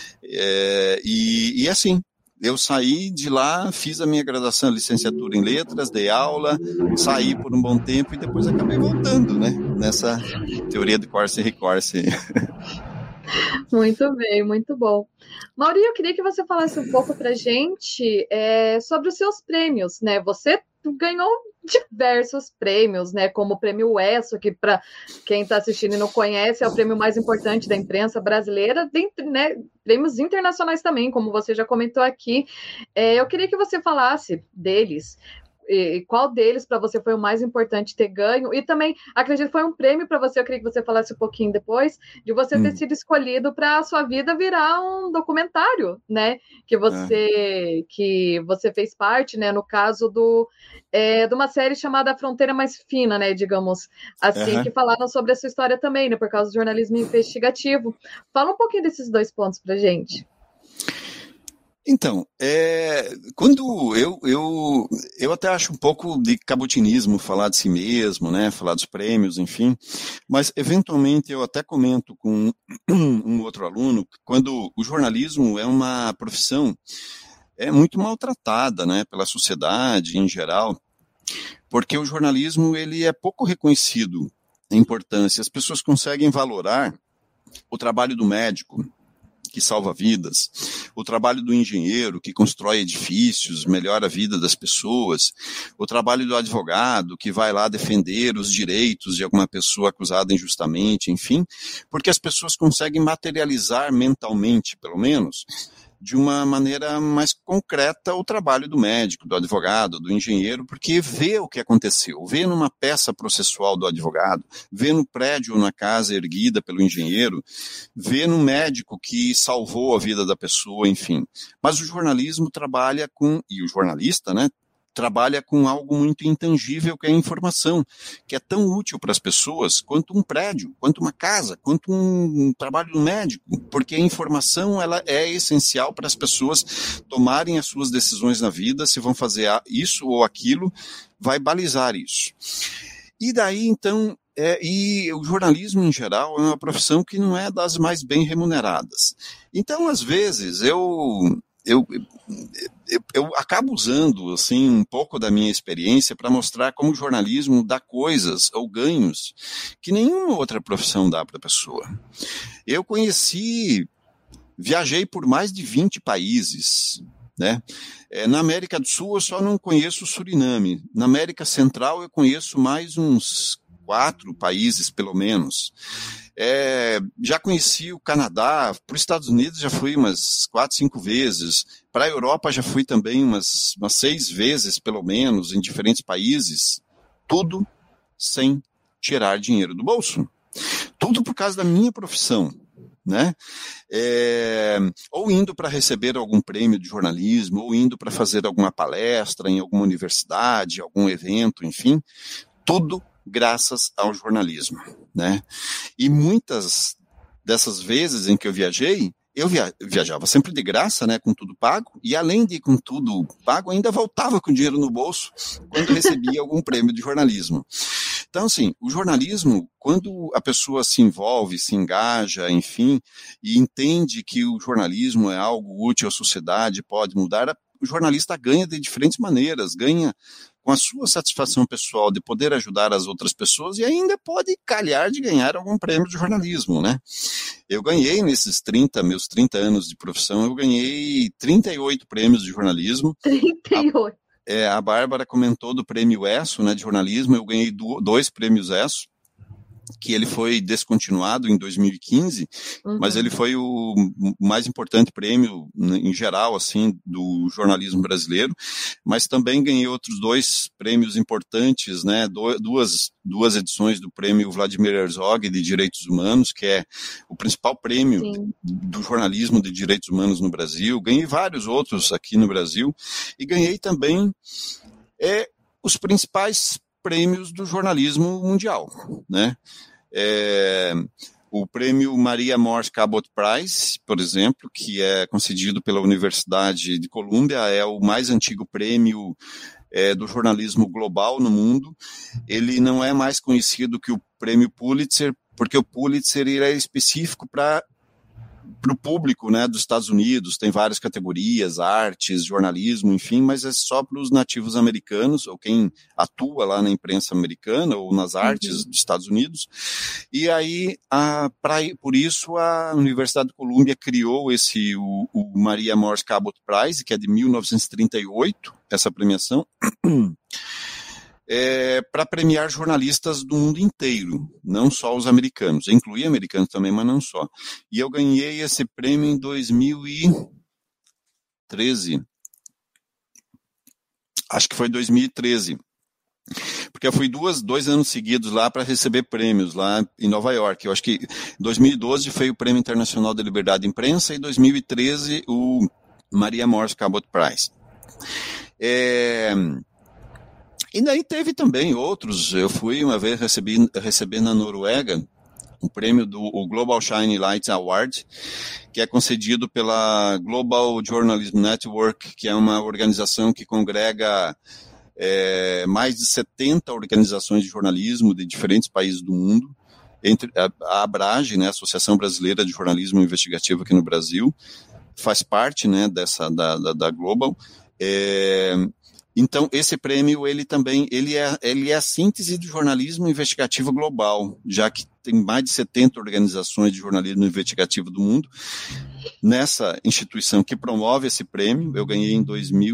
E assim, eu saí de lá, fiz a minha graduação, licenciatura em letras, dei aula, saí por um bom tempo e depois acabei voltando, né? Nessa teoria do Corse Ricorse. Muito bem, muito bom. Mauri, eu queria que você falasse um pouco pra gente sobre os seus prêmios, né? Você ganhou diversos prêmios, né, como o Prêmio ESSO, que para quem está assistindo e não conhece, é o prêmio mais importante da imprensa brasileira, dentre, né, prêmios internacionais também, como você já comentou aqui. Eu queria que você falasse deles, e qual deles para você foi o mais importante ter ganho, e também, acredito que foi um prêmio para você, eu queria que você falasse um pouquinho depois, de você ter sido escolhido para a sua vida virar um documentário, né, que você fez parte, né, no caso de uma série chamada A Fronteira Mais Fina, né, digamos assim, que falaram sobre a sua história também, né, por causa do jornalismo investigativo. Fala um pouquinho desses dois pontos pra gente. Então, quando eu até acho um pouco de cabutinismo falar de si mesmo, né, falar dos prêmios, enfim, mas eventualmente eu até comento com um outro aluno, quando o jornalismo é uma profissão muito maltratada, né, pela sociedade em geral, porque o jornalismo ele é pouco reconhecido em importância, as pessoas conseguem valorar o trabalho do médico, que salva vidas, o trabalho do engenheiro, que constrói edifícios, melhora a vida das pessoas, o trabalho do advogado, que vai lá defender os direitos de alguma pessoa acusada injustamente, enfim, porque as pessoas conseguem materializar mentalmente, pelo menos, de uma maneira mais concreta o trabalho do médico, do advogado, do engenheiro, porque vê o que aconteceu, vê numa peça processual do advogado, vê no prédio ou na casa erguida pelo engenheiro, vê no médico que salvou a vida da pessoa, enfim. Mas o jornalismo trabalha e o jornalista, né, trabalha com algo muito intangível, que é a informação, que é tão útil para as pessoas quanto um prédio, quanto uma casa, quanto um trabalho médico, porque a informação ela é essencial para as pessoas tomarem as suas decisões na vida, se vão fazer isso ou aquilo, vai balizar isso. E daí, então, e o jornalismo, em geral, é uma profissão que não é das mais bem remuneradas. Então, às vezes, eu acabo usando assim, um pouco da minha experiência para mostrar como o jornalismo dá coisas ou ganhos que nenhuma outra profissão dá para a pessoa. Eu viajei por mais de 20 países, né? Na América do Sul eu só não conheço o Suriname. Na América Central eu conheço mais uns 4 países, pelo menos. Já conheci o Canadá, para os Estados Unidos já fui umas 4, 5 vezes, para a Europa já fui também umas 6 vezes, pelo menos, em diferentes países, tudo sem tirar dinheiro do bolso. Tudo por causa da minha profissão, né? Ou indo para receber algum prêmio de jornalismo, ou indo para fazer alguma palestra em alguma universidade, algum evento, enfim, tudo graças ao jornalismo, né? E muitas dessas vezes em que eu viajei, eu viajava sempre de graça, né, com tudo pago, e além de com tudo pago, ainda voltava com dinheiro no bolso quando recebia algum prêmio de jornalismo. Então, assim, o jornalismo, quando a pessoa se envolve, se engaja, enfim, e entende que o jornalismo é algo útil à sociedade, pode mudar, o jornalista ganha de diferentes maneiras, ganha com a sua satisfação pessoal de poder ajudar as outras pessoas e ainda pode calhar de ganhar algum prêmio de jornalismo, né? Eu ganhei nesses meus 30 anos de profissão, eu ganhei 38 prêmios de jornalismo. 38. A Bárbara comentou do prêmio ESSO, né, de jornalismo, eu ganhei 2 prêmios ESSO, que ele foi descontinuado em 2015, mas ele foi o mais importante prêmio em geral, assim, do jornalismo brasileiro, mas também ganhei outros 2 prêmios importantes, né, duas edições do prêmio Vladimir Herzog de Direitos Humanos, que é o principal prêmio do jornalismo de direitos humanos no Brasil, ganhei vários outros aqui no Brasil, e ganhei também os principais prêmios do jornalismo mundial, né? O prêmio Maria Morse Cabot Prize, por exemplo, que é concedido pela Universidade de Colômbia, é o mais antigo prêmio do jornalismo global no mundo. Ele não é mais conhecido que o prêmio Pulitzer, porque o Pulitzer é específico para para o público, né, dos Estados Unidos, tem várias categorias, artes, jornalismo, enfim, mas é só para os nativos americanos, ou quem atua lá na imprensa americana, ou nas artes dos Estados Unidos. E aí, por isso, a Universidade de Colômbia criou o Maria Morse Cabot Prize, que é de 1938, essa premiação, para premiar jornalistas do mundo inteiro, não só os americanos, inclui americanos também, mas não só. E eu ganhei esse prêmio em 2013. Acho que foi 2013. Porque eu fui 2 anos seguidos lá para receber prêmios lá em Nova York. Eu acho que 2012 foi o Prêmio Internacional da Liberdade de Imprensa e 2013 o Maria Morse Cabot Prize. E daí teve também outros. Eu fui uma vez receber na Noruega um prêmio do Global Shine Lights Award, que é concedido pela Global Journalism Network, que é uma organização que congrega mais de 70 organizações de jornalismo de diferentes países do mundo, entre a Abrage, né, a Associação Brasileira de Jornalismo Investigativo aqui no Brasil, faz parte, né, da Global. Então, esse prêmio, ele é a síntese do jornalismo investigativo global, já que tem mais de 70 organizações de jornalismo investigativo do mundo. Nessa instituição que promove esse prêmio, eu ganhei em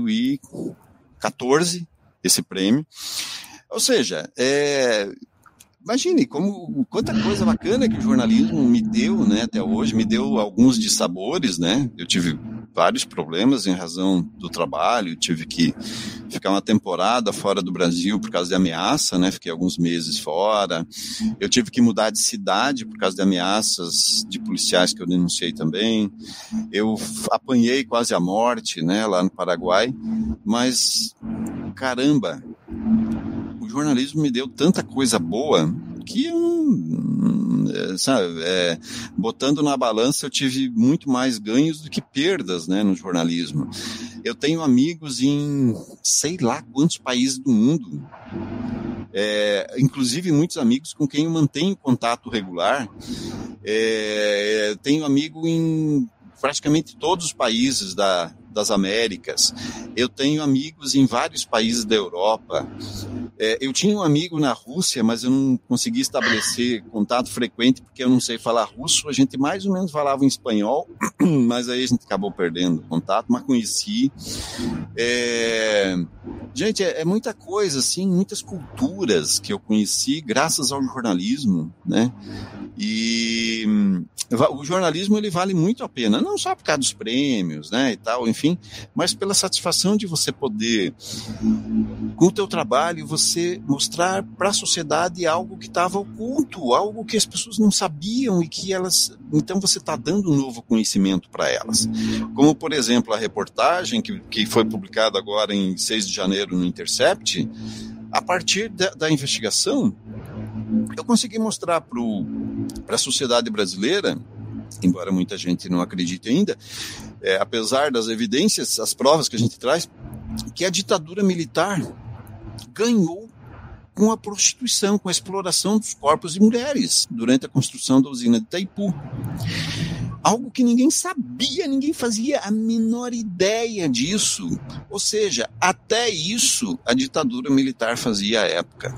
2014 esse prêmio. Ou seja, imagine quanta coisa bacana que o jornalismo me deu, né, até hoje, me deu alguns dissabores, né? Eu tive vários problemas em razão do trabalho, tive que ficar uma temporada fora do Brasil por causa de ameaça, né? Fiquei alguns meses fora. Eu tive que mudar de cidade por causa de ameaças de policiais que eu denunciei também. Eu apanhei quase a morte, né, lá no Paraguai. Mas, caramba, o jornalismo me deu tanta coisa boa que botando na balança, eu tive muito mais ganhos do que perdas, né, no jornalismo. Eu tenho amigos em sei lá quantos países do mundo, inclusive muitos amigos com quem eu mantenho contato regular. Tenho amigo em praticamente todos os países das Américas. Eu tenho amigos em vários países da Europa. Eu tinha um amigo na Rússia, mas eu não consegui estabelecer contato frequente porque eu não sei falar russo. A gente mais ou menos falava em espanhol, mas aí a gente acabou perdendo contato, mas conheci. Gente, é muita coisa, assim, muitas culturas que eu conheci graças ao jornalismo, né? E o jornalismo, ele vale muito a pena, não só por causa dos prêmios, né, e tal, enfim, mas pela satisfação de você poder, com o teu trabalho, você mostrar para a sociedade algo que estava oculto, algo que as pessoas não sabiam e que então você está dando um novo conhecimento para elas. Como, por exemplo, a reportagem que foi publicada agora em 6 de janeiro no Intercept. A partir da investigação, eu consegui mostrar para a sociedade brasileira, embora muita gente não acredite ainda, apesar das evidências, as provas que a gente traz, que a ditadura militar ganhou com a prostituição, com a exploração dos corpos de mulheres durante a construção da usina de Itaipu. Algo que ninguém sabia, ninguém fazia a menor ideia disso. Ou seja, até isso a ditadura militar fazia à época.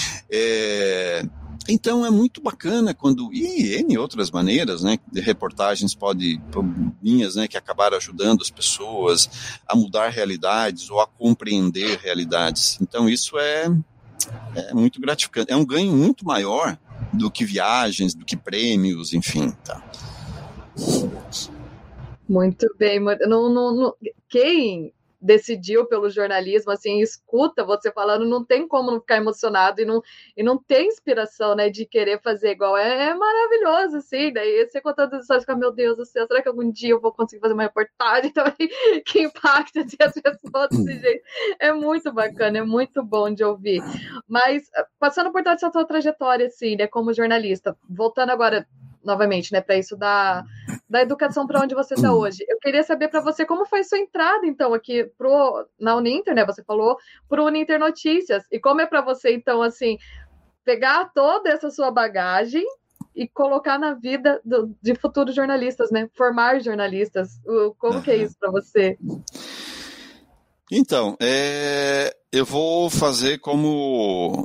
Então é muito bacana quando, e em outras maneiras, né, de reportagens linhas, né, que acabaram ajudando as pessoas a mudar realidades ou a compreender realidades. Então isso é muito gratificante. É um ganho muito maior do que viagens, do que prêmios, enfim, tá. Muito bem. Quem decidiu pelo jornalismo, assim, escuta você falando, não tem como não ficar emocionado e não tem inspiração, né, de querer fazer igual. É maravilhoso, assim, daí você contando as histórias, fica, meu Deus do céu, será que algum dia eu vou conseguir fazer uma reportagem também que impacte assim, as pessoas desse jeito? É muito bacana, é muito bom de ouvir. Mas, passando por toda essa sua trajetória, assim, né, como jornalista, voltando agora novamente, né, para isso da educação para onde você está hoje. Eu queria saber para você como foi a sua entrada, então, aqui na Uninter, né, você falou, para o Uninter Notícias, e como é para você, então, assim, pegar toda essa sua bagagem e colocar na vida de futuros jornalistas, né? Formar jornalistas. Como que é isso para você? Então, eu vou fazer como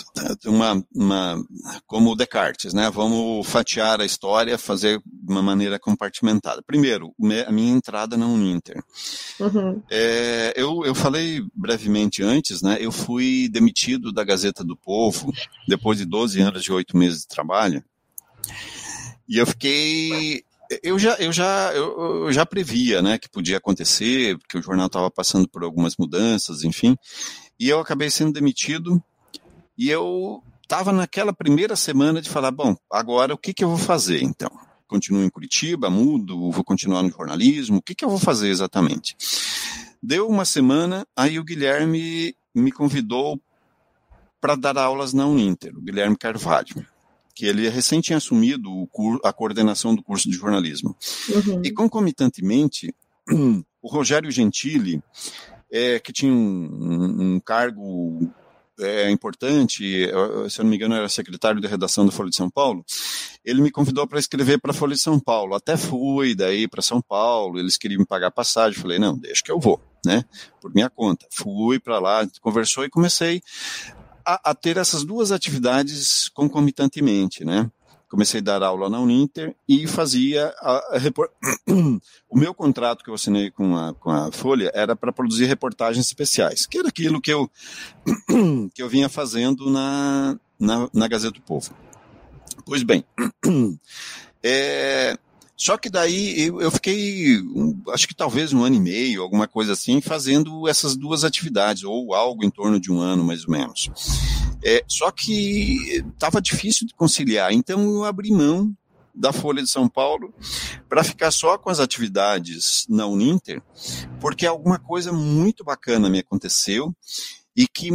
como Descartes, né? Vamos fatiar a história, fazer de uma maneira compartimentada. Primeiro, a minha entrada na Uninter. Uhum. Eu falei brevemente antes, né? Eu fui demitido da Gazeta do Povo depois de 12 anos e 8 meses de trabalho. E eu fiquei... Eu já previa, né, que podia acontecer, porque o jornal estava passando por algumas mudanças, enfim. E eu acabei sendo demitido. E eu estava naquela primeira semana de falar, bom, agora o que eu vou fazer, então? Continuo em Curitiba, mudo, vou continuar no jornalismo, o que eu vou fazer exatamente? Deu uma semana, aí o Guilherme me convidou para dar aulas na Uninter, o Guilherme Carvalho, que ele recém tinha assumido a coordenação do curso de jornalismo. Uhum. E concomitantemente, o Rogério Gentili, que tinha um cargo... importante, se eu não me engano era secretário de redação da Folha de São Paulo, ele me convidou para escrever para a Folha de São Paulo, até fui daí para São Paulo, eles queriam me pagar passagem, falei, não, deixa que eu vou, né, por minha conta, fui para lá, conversou e comecei a ter essas duas atividades concomitantemente, né. Comecei a dar aula na Uninter e fazia o meu contrato que eu assinei com a Folha era para produzir reportagens especiais, que era aquilo que eu vinha fazendo na Gazeta do Povo. Pois bem, só que daí eu fiquei, acho que talvez 1 ano e meio, alguma coisa assim, fazendo essas duas atividades, ou algo em torno de 1 ano, mais ou menos. Só que estava difícil de conciliar, então eu abri mão da Folha de São Paulo para ficar só com as atividades na Uninter, porque alguma coisa muito bacana me aconteceu e que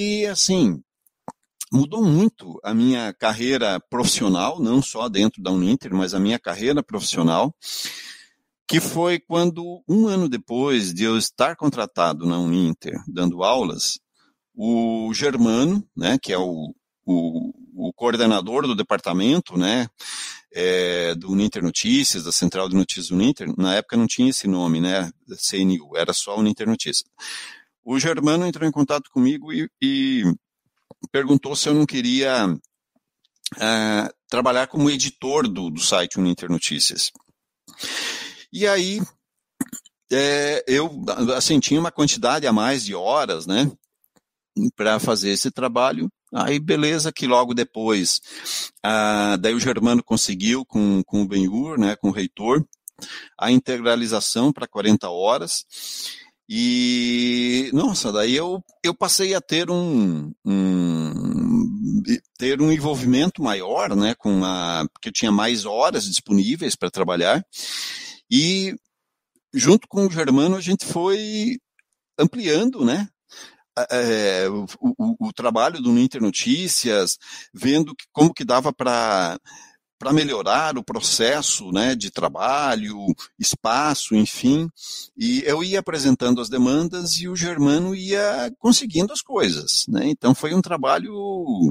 mudou muito a minha carreira profissional, não só dentro da Uninter, mas a minha carreira profissional, que foi quando, 1 ano depois de eu estar contratado na Uninter, dando aulas, o Germano, né, que é o coordenador do departamento, né, do Uninter Notícias, da Central de Notícias do Uninter, na época não tinha esse nome, né, CNU, era só Uninter Notícias. O Germano entrou em contato comigo e perguntou se eu não queria trabalhar como editor do site Uninter Notícias. E aí, eu, assim, tinha uma quantidade a mais de horas, né, para fazer esse trabalho. Aí, beleza, que logo depois, daí o Germano conseguiu com o Benhur, né, com o reitor, a integralização para 40 horas. E, nossa, daí eu passei a ter ter um envolvimento maior, né, porque eu tinha mais horas disponíveis para trabalhar. E, junto com o Germano, a gente foi ampliando, né, o trabalho do Uninter Notícias, vendo como que dava para melhorar o processo, né, de trabalho, espaço, enfim, e eu ia apresentando as demandas e o Germano ia conseguindo as coisas, né, então foi um trabalho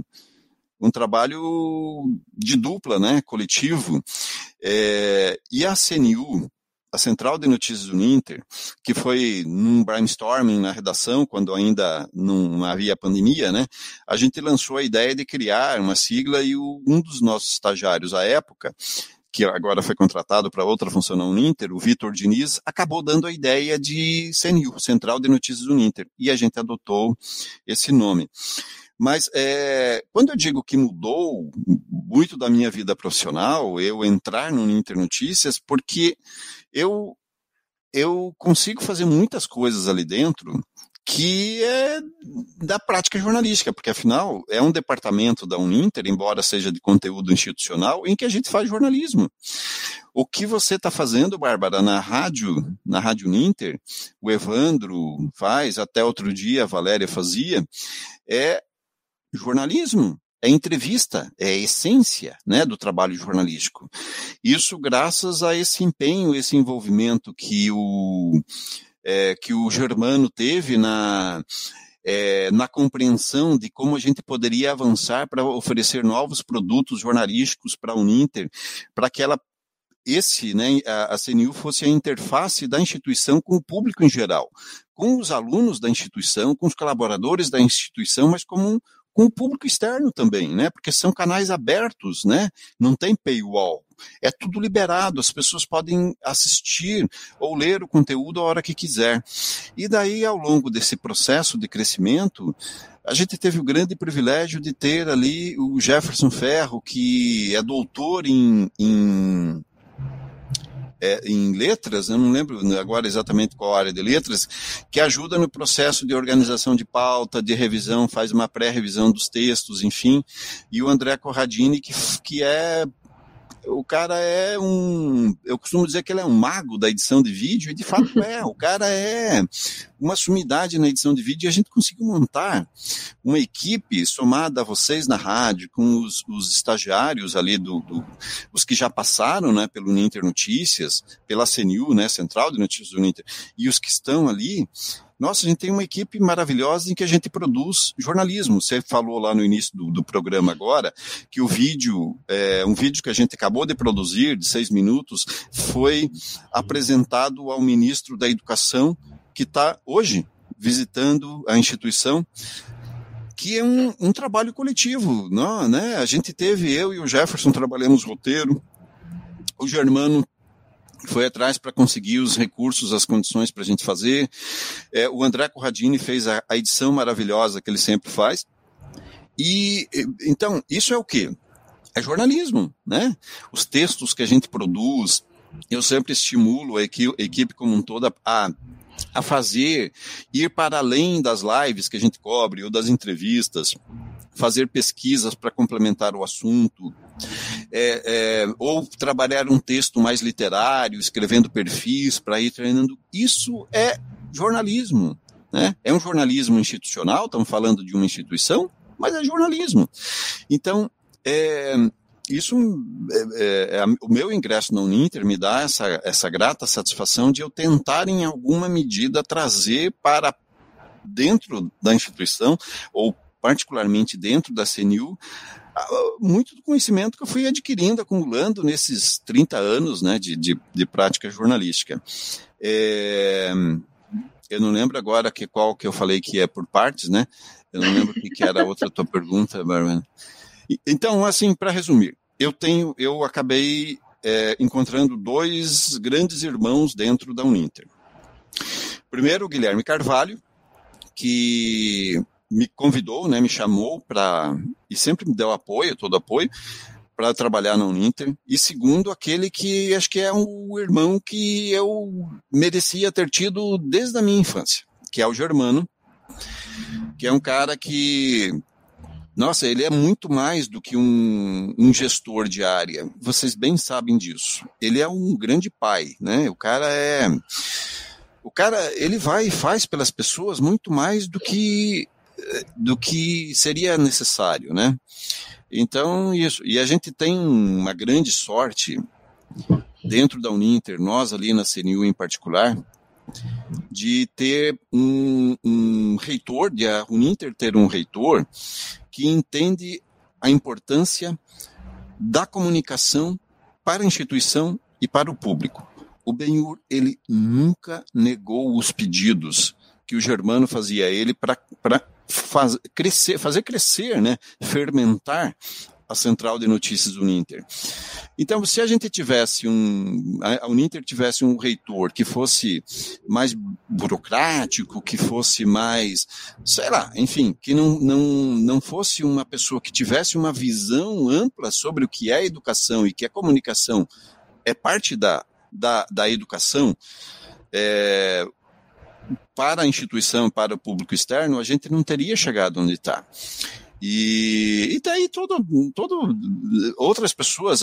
de dupla, né, coletivo, e a CNU, a Central de Notícias do Uninter, que foi num brainstorming na redação, quando ainda não havia pandemia, né, a gente lançou a ideia de criar uma sigla e um dos nossos estagiários à época, que agora foi contratado para outra função na Uninter, o Vitor Diniz, acabou dando a ideia de CNU, Central de Notícias do Uninter, e a gente adotou esse nome. Mas quando eu digo que mudou muito da minha vida profissional, eu entrar no Uninter Notícias, porque eu consigo fazer muitas coisas ali dentro que é da prática jornalística, porque afinal é um departamento da Uninter, embora seja de conteúdo institucional, em que a gente faz jornalismo. O que você está fazendo, Bárbara, na rádio Uninter, o Evandro faz, até outro dia a Valéria fazia, é jornalismo, é entrevista, é a essência, né, do trabalho jornalístico. Isso graças a esse empenho, esse envolvimento que o Germano teve na compreensão de como a gente poderia avançar para oferecer novos produtos jornalísticos para a Uninter, para que ela a CNU fosse a interface da instituição com o público em geral, com os alunos da instituição, com os colaboradores da instituição, mas com o público externo também, né? Porque são canais abertos, né? Não tem paywall. É tudo liberado, as pessoas podem assistir ou ler o conteúdo a hora que quiser. E daí, ao longo desse processo de crescimento, a gente teve o grande privilégio de ter ali o Jefferson Ferro, que é doutor em letras, eu não lembro agora exatamente qual área de letras, que ajuda no processo de organização de pauta, de revisão, faz uma pré-revisão dos textos, enfim, e o André Corradini, que o cara eu costumo dizer que ele é um mago da edição de vídeo, e de fato o cara é uma sumidade na edição de vídeo, e a gente conseguiu montar uma equipe somada a vocês na rádio, com os estagiários ali, os que já passaram, né, pelo Uninter Notícias, pela CNU, né, Central de Notícias do Uninter, e os que estão ali. Nossa, a gente tem uma equipe maravilhosa em que a gente produz jornalismo. Você falou lá no início do programa agora que o vídeo, um vídeo que a gente acabou de produzir, de 6 minutos, foi apresentado ao ministro da Educação, que está hoje visitando a instituição, que é um trabalho coletivo, não, né? A gente teve, eu e o Jefferson trabalhamos roteiro, o Germano foi atrás para conseguir os recursos, as condições para a gente fazer. O André Corradini fez a edição maravilhosa que ele sempre faz. E então, isso é o quê? É jornalismo, né? Os textos que a gente produz, eu sempre estimulo a equipe como um todo a fazer, ir para além das lives que a gente cobre ou das entrevistas, fazer pesquisas para complementar o assunto, ou trabalhar um texto mais literário, escrevendo perfis para ir treinando. Isso é jornalismo, né? É um jornalismo institucional, estamos falando de uma instituição, mas é jornalismo. Então, o meu ingresso na Uninter me dá essa grata satisfação de eu tentar, em alguma medida, trazer para dentro da instituição, ou particularmente dentro da CNU, muito do conhecimento que eu fui adquirindo, acumulando nesses 30 anos, né, de prática jornalística. Eu não lembro agora qual que eu falei que é por partes, né? Eu não lembro o que era a outra tua pergunta, Bárbara. Então, assim, para resumir, eu acabei encontrando 2 grandes irmãos dentro da Uninter. Primeiro, o Guilherme Carvalho, que me convidou, né, me chamou e sempre me deu todo apoio para trabalhar na Uninter. E segundo, aquele que acho que é um irmão que eu merecia ter tido desde a minha infância, que é o Germano, que é um cara que, nossa, ele é muito mais do que um gestor de área. Vocês bem sabem disso. Ele é um grande pai, né? O cara, ele vai e faz pelas pessoas muito mais do que seria necessário, né? Então, isso. E a gente tem uma grande sorte dentro da Uninter, nós ali na CNU em particular, de ter um reitor, de a Uninter ter um reitor que entende a importância da comunicação para a instituição e para o público. O Benhur, ele nunca negou os pedidos que o Germano fazia a ele para fazer crescer, né, fermentar a Central de Notícias do Uninter. Então, se a gente tivesse a Uninter tivesse um reitor que fosse mais burocrático, que fosse mais, sei lá, enfim, que não fosse uma pessoa que tivesse uma visão ampla sobre o que é educação e que a comunicação é parte da educação, para a instituição, para o público externo, a gente não teria chegado onde está. E daí outras pessoas,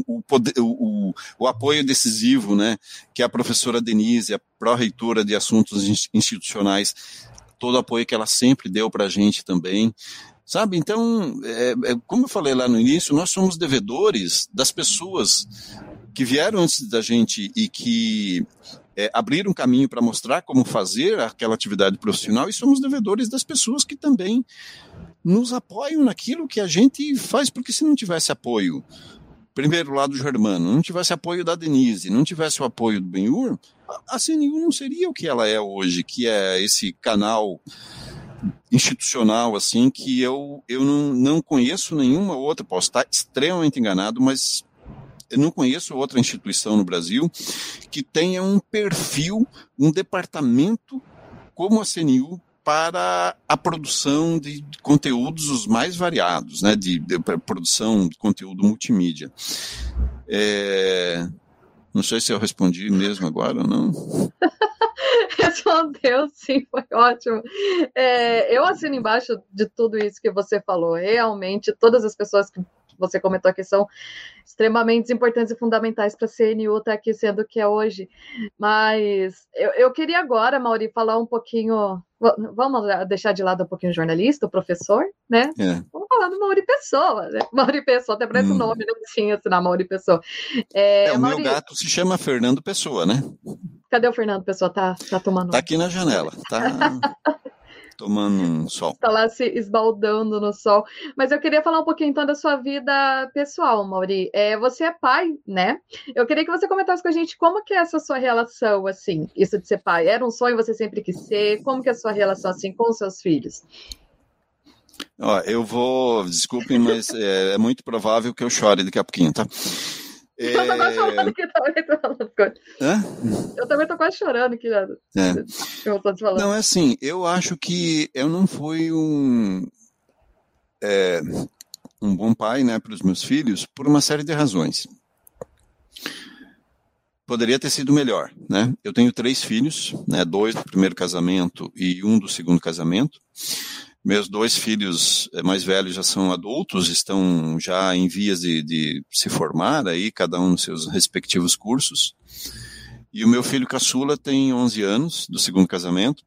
o apoio decisivo, né, que a professora Denise, a pró-reitora de assuntos institucionais, todo o apoio que ela sempre deu para a gente também, sabe? Então, como eu falei lá no início, nós somos devedores das pessoas que vieram antes da gente e que abrir um caminho para mostrar como fazer aquela atividade profissional, e somos devedores das pessoas que também nos apoiam naquilo que a gente faz, porque se não tivesse apoio, primeiro lá do Germano, não tivesse apoio da Denise, não tivesse o apoio do Benhur, a CNU não seria o que ela é hoje, que é esse canal institucional, assim, que eu não conheço nenhuma outra, posso estar extremamente enganado, mas eu não conheço outra instituição no Brasil que tenha um perfil, um departamento como a CNU para a produção de conteúdos os mais variados, né, de produção de conteúdo multimídia. Não sei se eu respondi mesmo agora ou não. Respondeu, sim, foi ótimo. Eu assino embaixo de tudo isso que você falou. Realmente, todas as pessoas que você comentou aqui são extremamente importantes e fundamentais para a CNU estar aqui sendo o que é hoje. Mas eu queria agora, Mauri, falar um pouquinho. Vamos deixar de lado um pouquinho o jornalista, o professor, né? Vamos falar do Mauri Pessoa, né? Mauri Pessoa, até parece o nome, não tinha assinar Mauri Pessoa. O Mauri... meu gato se chama Fernando Pessoa, né? Cadê o Fernando Pessoa? Tá tomando. Tá aqui na janela, tá tomando um sol. Tá lá se esbaldando no sol. Mas eu queria falar um pouquinho, então, da sua vida pessoal, Mauri. Você é pai, né? Eu queria que você comentasse com a gente como que é essa sua relação, assim, isso de ser pai. Era um sonho, você sempre quis ser? Como que é a sua relação, assim, com os seus filhos? Desculpem, mas é muito provável que eu chore daqui a pouquinho, tá? Eu tô quase chorando aqui também. Eu também tô quase chorando aqui. Não, é assim, eu acho que eu não fui um bom pai, né, para os meus filhos por uma série de razões. Poderia ter sido melhor, né? Eu tenho 3 filhos, né, 2 do primeiro casamento e 1 do segundo casamento. Meus 2 filhos mais velhos já são adultos, estão já em vias de se formar, aí, cada um nos seus respectivos cursos. E o meu filho caçula tem 11 anos, do segundo casamento.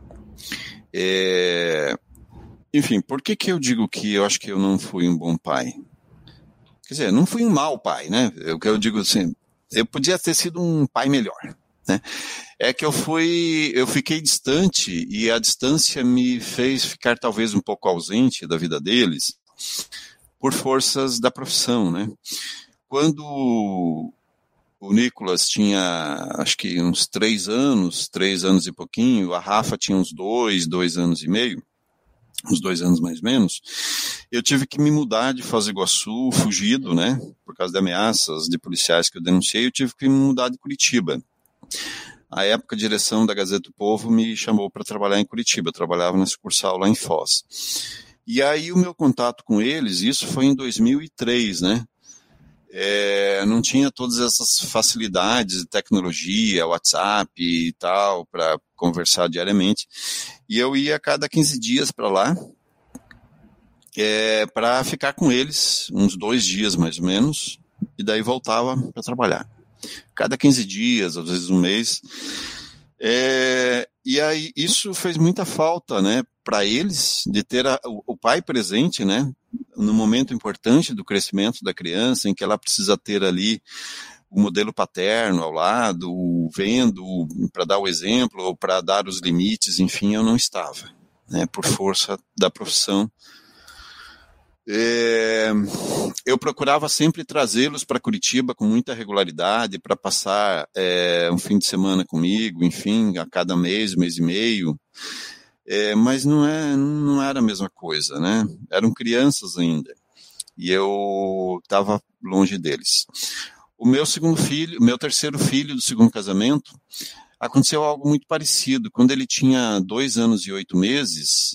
Enfim, por que eu digo que eu acho que eu não fui um bom pai? Quer dizer, não fui um mau pai, né? O que eu digo assim, eu podia ter sido um pai melhor, né? É que eu fiquei distante, e a distância me fez ficar talvez um pouco ausente da vida deles por forças da profissão, né? Quando o Nicolas tinha, acho que uns 3 anos e pouquinho, a Rafa tinha uns 2 anos e meio, uns 2 anos mais ou menos, eu tive que me mudar de Foz do Iguaçu, fugido, né? Por causa de ameaças de policiais que eu denunciei, eu tive que me mudar de Curitiba. À época, a direção da Gazeta do Povo me chamou para trabalhar em Curitiba. Eu trabalhava na sucursal lá em Foz. E aí o meu contato com eles, isso foi em 2003, né? Não tinha todas essas facilidades de tecnologia, WhatsApp e tal, para conversar diariamente. E eu ia a cada 15 dias para lá, para ficar com eles, uns 2 dias mais ou menos, e daí voltava para trabalhar. Cada 15 dias, às vezes um mês. E aí isso fez muita falta, né, para eles, de ter o pai presente, né, no momento importante do crescimento da criança, em que ela precisa ter ali o modelo paterno ao lado, vendo, para dar o exemplo, ou para dar os limites, enfim, eu não estava, né, por força da profissão. Eu procurava sempre trazê-los para Curitiba com muita regularidade, para passar um fim de semana comigo, enfim, a cada mês e meio, mas não era a mesma coisa, né? Eram crianças ainda, e eu estava longe deles. O meu terceiro filho do segundo casamento, aconteceu algo muito parecido. Quando ele tinha 2 anos e 8 meses,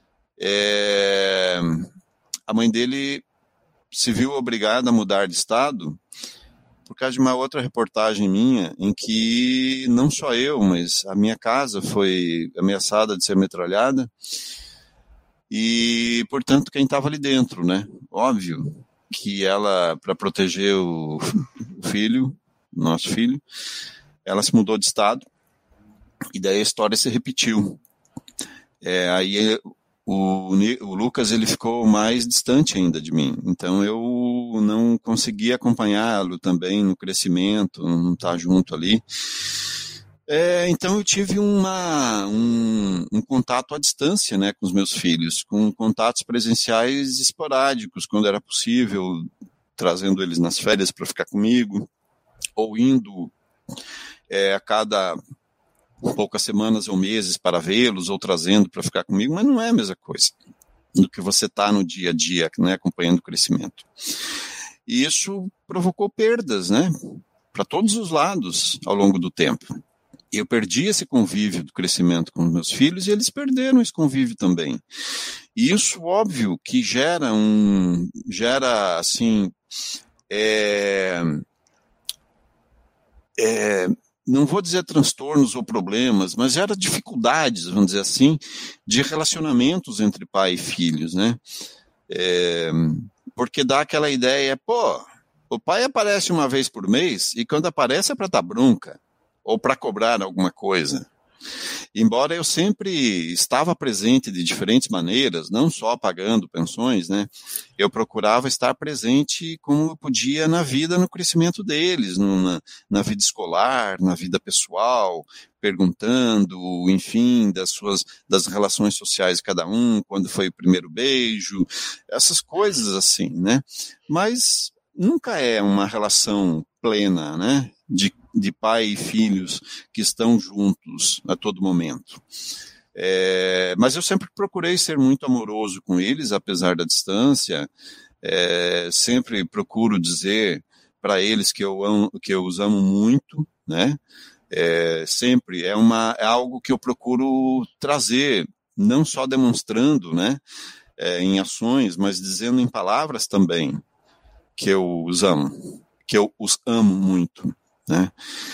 a mãe dele se viu obrigada a mudar de estado por causa de uma outra reportagem minha, em que não só eu, mas a minha casa foi ameaçada de ser metralhada, e, portanto, quem estava ali dentro, né? Óbvio que ela, para proteger o nosso filho, ela se mudou de estado, e daí a história se repetiu. Aí o Lucas, ele ficou mais distante ainda de mim, então eu não consegui acompanhá-lo também no crescimento, não estar junto ali. Então eu tive um contato à distância, né, com os meus filhos, com contatos presenciais esporádicos, quando era possível, trazendo eles nas férias para ficar comigo, ou indo a cada poucas semanas ou meses para vê-los, ou trazendo para ficar comigo, mas não é a mesma coisa do que você está no dia a dia, né, acompanhando o crescimento. E isso provocou perdas, né, para todos os lados ao longo do tempo. Eu perdi esse convívio do crescimento com os meus filhos e eles perderam esse convívio também. E isso, óbvio, que gera assim, não vou dizer transtornos ou problemas, mas gera dificuldades, vamos dizer assim, de relacionamentos entre pai e filhos, né? Porque dá aquela ideia, o pai aparece uma vez por mês e quando aparece é para dar bronca ou para cobrar alguma coisa. Embora eu sempre estava presente de diferentes maneiras, não só pagando pensões, né? Eu procurava estar presente como eu podia na vida, no crescimento deles, na vida escolar, na vida pessoal, perguntando, enfim, das relações sociais de cada um, quando foi o primeiro beijo, essas coisas assim, né? Mas nunca é uma relação plena, né? De pai e filhos que estão juntos a todo momento. Mas eu sempre procurei ser muito amoroso com eles, apesar da distância. Sempre procuro dizer para eles que eu os amo muito, né? Sempre é algo que eu procuro trazer, não só demonstrando, né? Em ações, mas dizendo em palavras também que eu os amo, que eu os amo muito, né?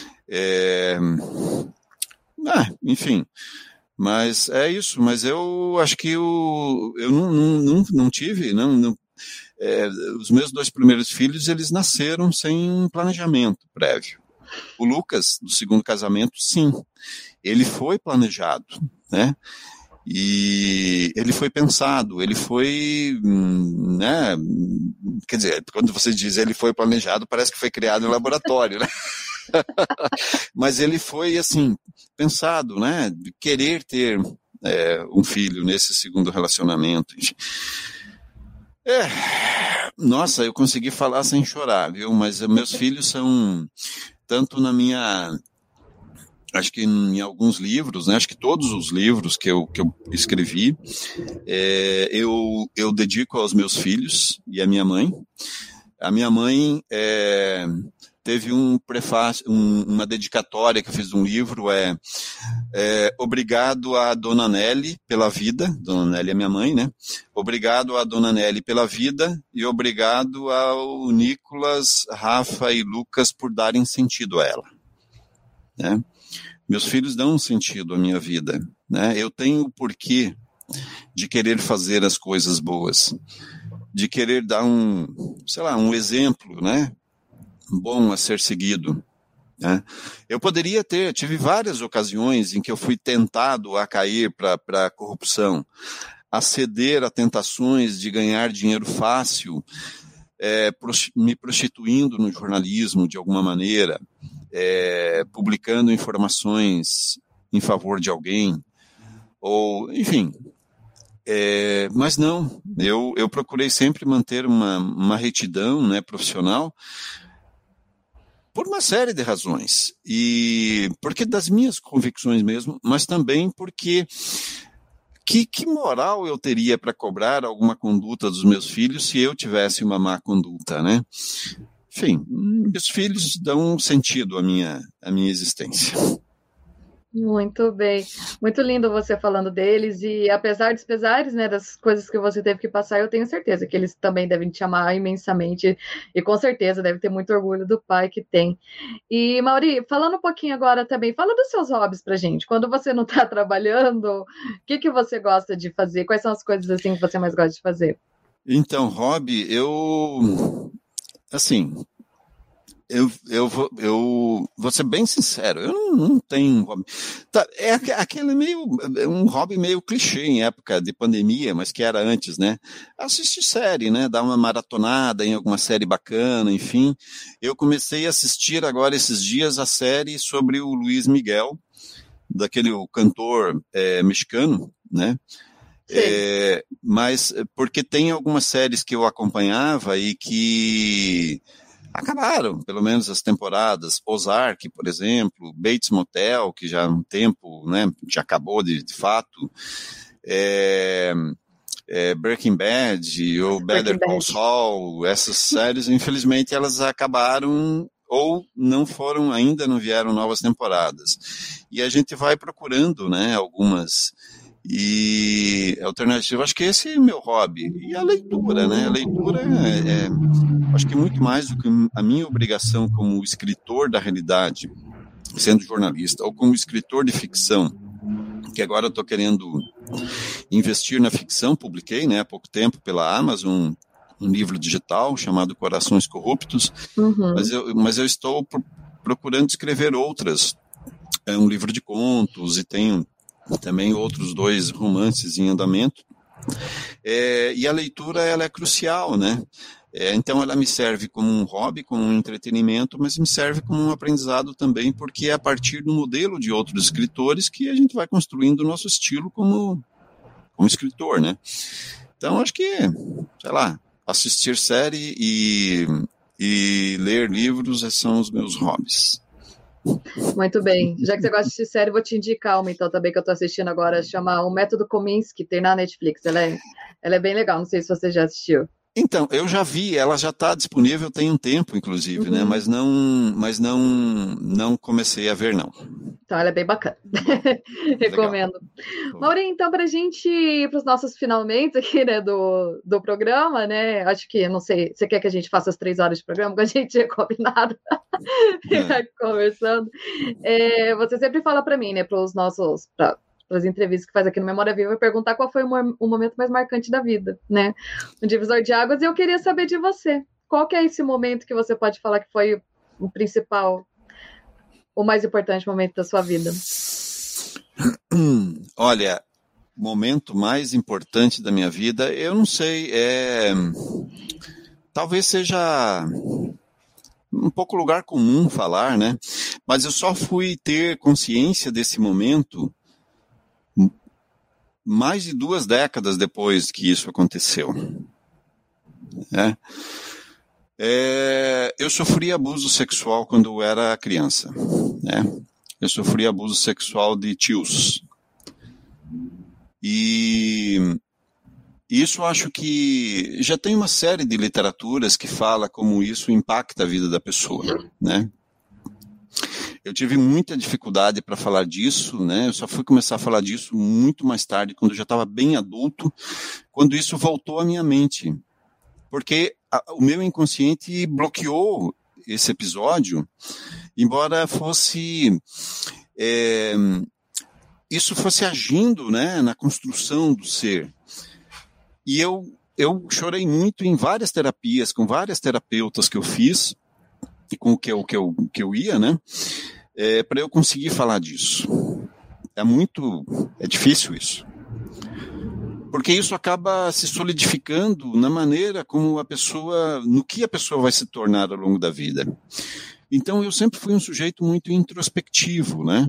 Enfim, mas é isso. Mas eu acho que eu não tive, os meus 2 primeiros filhos, eles nasceram sem planejamento prévio. O Lucas, do segundo casamento, sim, ele foi planejado, né? E ele foi pensado, ele foi, né? Quer dizer, quando você diz ele foi planejado, parece que foi criado em laboratório, né? Mas ele foi, assim, pensado, né? De querer ter um filho nesse segundo relacionamento. Nossa, eu consegui falar sem chorar, viu? Mas meus filhos são, tanto na minha... Acho que em alguns livros, né, acho que todos os livros que eu escrevi, eu dedico aos meus filhos e à minha mãe. A minha mãe teve um prefácio, uma dedicatória que eu fiz de um livro, obrigado a Dona Nelly pela vida, Dona Nelly é minha mãe, né? Obrigado a Dona Nelly pela vida e obrigado ao Nicolas, Rafa e Lucas por darem sentido a ela, né? Meus filhos dão um sentido à minha vida, né? Eu tenho o porquê de querer fazer as coisas boas, de querer dar um exemplo, né? Bom a ser seguido, né? Eu tive várias ocasiões em que eu fui tentado a cair para a corrupção, a ceder a tentações de ganhar dinheiro fácil, me prostituindo no jornalismo de alguma maneira, publicando informações em favor de alguém, ou, enfim, mas não, eu procurei sempre manter uma retidão, né, profissional, por uma série de razões, e porque das minhas convicções mesmo, mas também porque que moral eu teria para cobrar alguma conduta dos meus filhos se eu tivesse uma má conduta, né? Enfim, meus filhos dão sentido à minha existência. Muito bem, muito lindo você falando deles, e apesar dos pesares, né, das coisas que você teve que passar, eu tenho certeza que eles também devem te amar imensamente, e com certeza deve ter muito orgulho do pai que tem. E Mauri, falando um pouquinho agora também, fala dos seus hobbies pra gente, quando você não está trabalhando, o que você gosta de fazer, quais são as coisas assim que você mais gosta de fazer? Então, hobby, assim, eu vou ser bem sincero, eu não tenho um hobby. Tá, aquele um hobby meio clichê em época de pandemia, mas que era antes, né? Assistir série, né? Dar uma maratonada em alguma série bacana, enfim. Eu comecei a assistir agora esses dias a série sobre o Luiz Miguel, daquele cantor mexicano, né? Mas porque tem algumas séries que eu acompanhava e que acabaram, pelo menos as temporadas. Ozark, por exemplo, Bates Motel, que já há um tempo, né, já acabou de fato, Breaking Bad ou Better Call Saul, essas séries, infelizmente, elas acabaram ou ainda não vieram novas temporadas. E a gente vai procurando, né, algumas alternativas. Acho que esse é o meu hobby. E a leitura, né? A leitura acho que muito mais do que a minha obrigação como escritor da realidade, sendo jornalista, ou como escritor de ficção, que agora eu estou querendo investir na ficção. Publiquei, né, há pouco tempo pela Amazon um livro digital chamado Corações Corruptos, mas eu estou procurando escrever outras. Um livro de contos e tenho também outros 2 romances em andamento. E a leitura, ela é crucial, né? Então ela me serve como um hobby, como um entretenimento, mas me serve como um aprendizado também, porque é a partir do modelo de outros escritores que a gente vai construindo o nosso estilo como escritor, né? Então acho que, sei lá, assistir série e ler livros são os meus hobbies. Muito bem. Já que você gosta de assistir série, vou te indicar uma então também que eu tô assistindo agora, chama O Método Kominsky, tem na Netflix. Ela é bem legal, não sei se você já assistiu. Então, eu já vi, ela já está disponível tem um tempo, inclusive, né? Mas não comecei a ver, não. Então, ela é bem bacana. Recomendo. Mauri, então, para a gente ir para os nossos finalmente aqui, né, do programa, né? Acho que, não sei, você quer que a gente faça as 3 horas de programa, que a gente tinha combinado ficar conversando. Você sempre fala para mim, né, para os nossos... para as entrevistas que faz aqui no Memória Viva, perguntar qual foi o momento mais marcante da vida, né? Um divisor de águas, e eu queria saber de você. Qual que é esse momento que você pode falar que foi o principal, o mais importante momento da sua vida? Olha, o momento mais importante da minha vida, eu não sei, talvez seja um pouco lugar comum falar, né? Mas eu só fui ter consciência desse momento mais de 2 décadas depois que isso aconteceu. Eu sofri abuso sexual quando eu era criança, né? Eu sofri abuso sexual de tios. E isso acho que já tem uma série de literaturas que fala como isso impacta a vida da pessoa, né? Eu tive muita dificuldade para falar disso, né? Eu só fui começar a falar disso muito mais tarde, quando eu já estava bem adulto, quando isso voltou à minha mente. Porque o meu inconsciente bloqueou esse episódio, embora fosse... isso fosse agindo, né, na construção do ser. E eu chorei muito em várias terapias, com várias terapeutas que eu fiz, e com o que eu ia, né, para eu conseguir falar disso. É difícil isso. Porque isso acaba se solidificando na maneira como no que a pessoa vai se tornar ao longo da vida. Então eu sempre fui um sujeito muito introspectivo, né?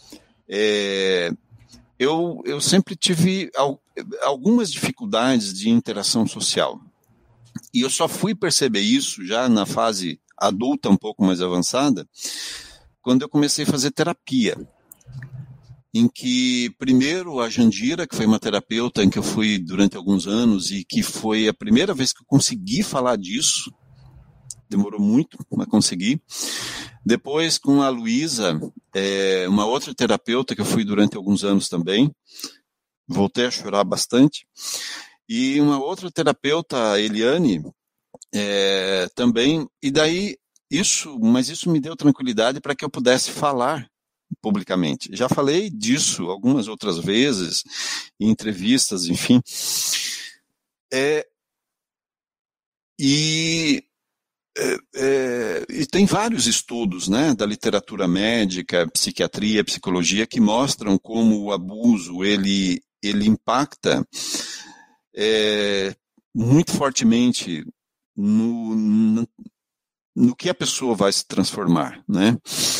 Eu sempre tive algumas dificuldades de interação social. E eu só fui perceber isso já na fase adulta, um pouco mais avançada, quando eu comecei a fazer terapia. Em que, primeiro, a Jandira, que foi uma terapeuta em que eu fui durante alguns anos e que foi a primeira vez que eu consegui falar disso, demorou muito, mas consegui. Depois, com a Luísa, uma outra terapeuta que eu fui durante alguns anos também, voltei a chorar bastante. E uma outra terapeuta, a Eliane, também, e daí isso me deu tranquilidade para que eu pudesse falar publicamente. Já falei disso algumas outras vezes, em entrevistas, enfim. E tem vários estudos, né, da literatura médica, psiquiatria, psicologia, que mostram como o abuso ele impacta muito fortemente no que a pessoa vai se transformar, né?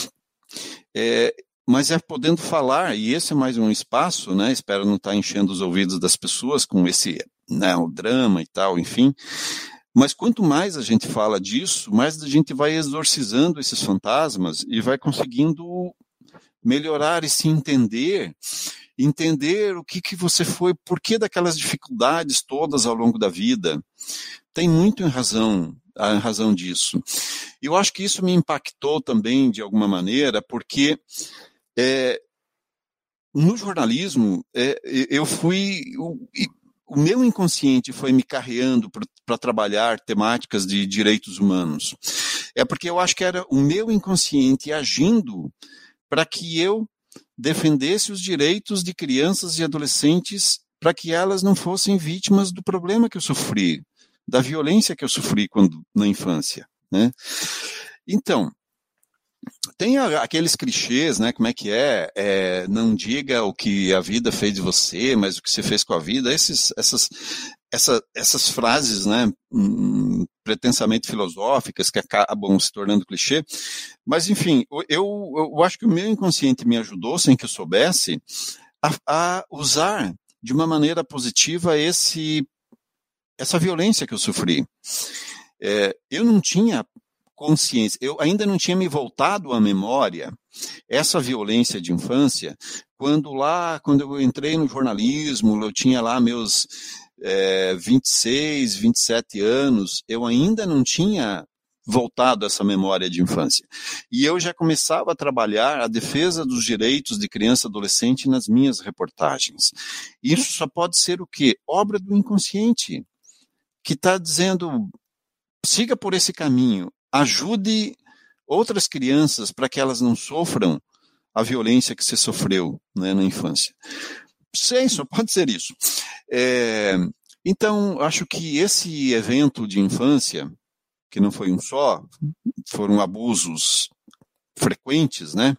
Mas podendo falar, e esse é mais um espaço, né? Espero não estar enchendo os ouvidos das pessoas com esse, né, o drama e tal, enfim. Mas quanto mais a gente fala disso, mais a gente vai exorcizando esses fantasmas e vai conseguindo melhorar e se entender o que você foi, por que daquelas dificuldades todas ao longo da vida. Tem muito a razão disso. Eu acho que isso me impactou também de alguma maneira, porque no jornalismo o meu inconsciente foi me carreando para trabalhar temáticas de direitos humanos. Porque eu acho que era o meu inconsciente agindo para que eu defendesse os direitos de crianças e adolescentes, para que elas não fossem vítimas do problema que eu sofri, da violência que eu sofri na infância, né? Então, tem aqueles clichês, né? Como é que não diga o que a vida fez de você, mas o que você fez com a vida. Essas frases, né? Pretensamente filosóficas que acabam se tornando clichê. Mas, enfim, eu acho que o meu inconsciente me ajudou, sem que eu soubesse, a usar de uma maneira positiva essa violência que eu sofri. Eu não tinha consciência, eu ainda não tinha me voltado à memória essa violência de infância, quando eu entrei no jornalismo, eu tinha lá meus 26, 27 anos, eu ainda não tinha voltado a essa memória de infância. E eu já começava a trabalhar a defesa dos direitos de criança e adolescente nas minhas reportagens. Isso só pode ser o quê? Obra do inconsciente, que está dizendo, siga por esse caminho, ajude outras crianças para que elas não sofram a violência que você sofreu, né, na infância. Só pode ser isso. Então, acho que esse evento de infância, que não foi um só, foram abusos frequentes, né,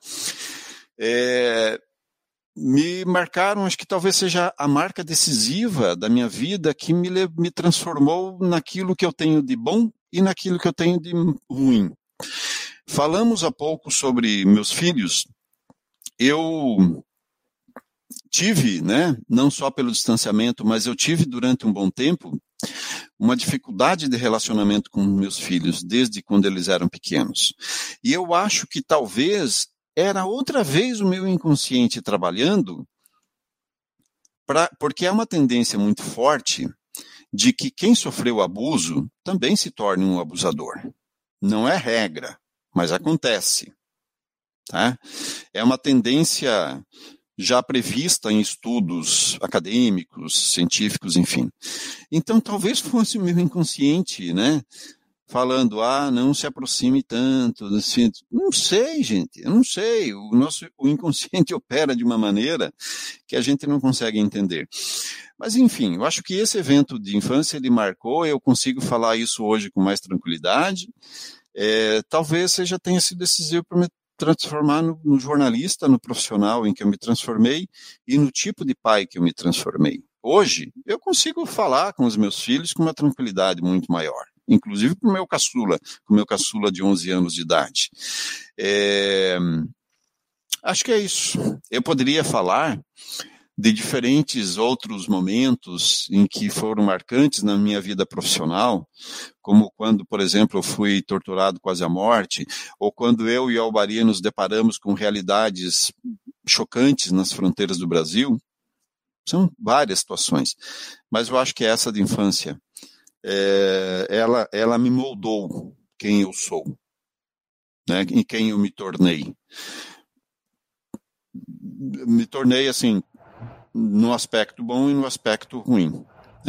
me marcaram, acho que talvez seja a marca decisiva da minha vida, que me transformou naquilo que eu tenho de bom e naquilo que eu tenho de ruim. Falamos há pouco sobre meus filhos. Eu tive, né, não só pelo distanciamento, mas eu tive durante um bom tempo uma dificuldade de relacionamento com meus filhos, desde quando eles eram pequenos. E eu acho que talvez era outra vez o meu inconsciente trabalhando, porque é uma tendência muito forte de que quem sofreu abuso também se torne um abusador. Não é regra, mas acontece. Tá? É uma tendência já prevista em estudos acadêmicos, científicos, enfim. Então, talvez fosse o meu inconsciente, né? Falando, não se aproxime tanto. Assim, não sei, gente, eu não sei. O inconsciente opera de uma maneira que a gente não consegue entender. Mas, enfim, eu acho que esse evento de infância, ele marcou, eu consigo falar isso hoje com mais tranquilidade. Talvez tenha sido decisivo para me transformar no jornalista, no profissional em que eu me transformei e no tipo de pai que eu me transformei. Hoje, eu consigo falar com os meus filhos com uma tranquilidade muito maior, inclusive com o meu caçula de 11 anos de idade. Acho que é isso. Eu poderia falar de diferentes outros momentos em que foram marcantes na minha vida profissional, como quando, por exemplo, eu fui torturado quase à morte, ou quando eu e o Albari nos deparamos com realidades chocantes nas fronteiras do Brasil. São várias situações, mas eu acho que essa de infância, ela me moldou quem eu sou, né, e quem eu me tornei. Me tornei, assim, no aspecto bom e no aspecto ruim.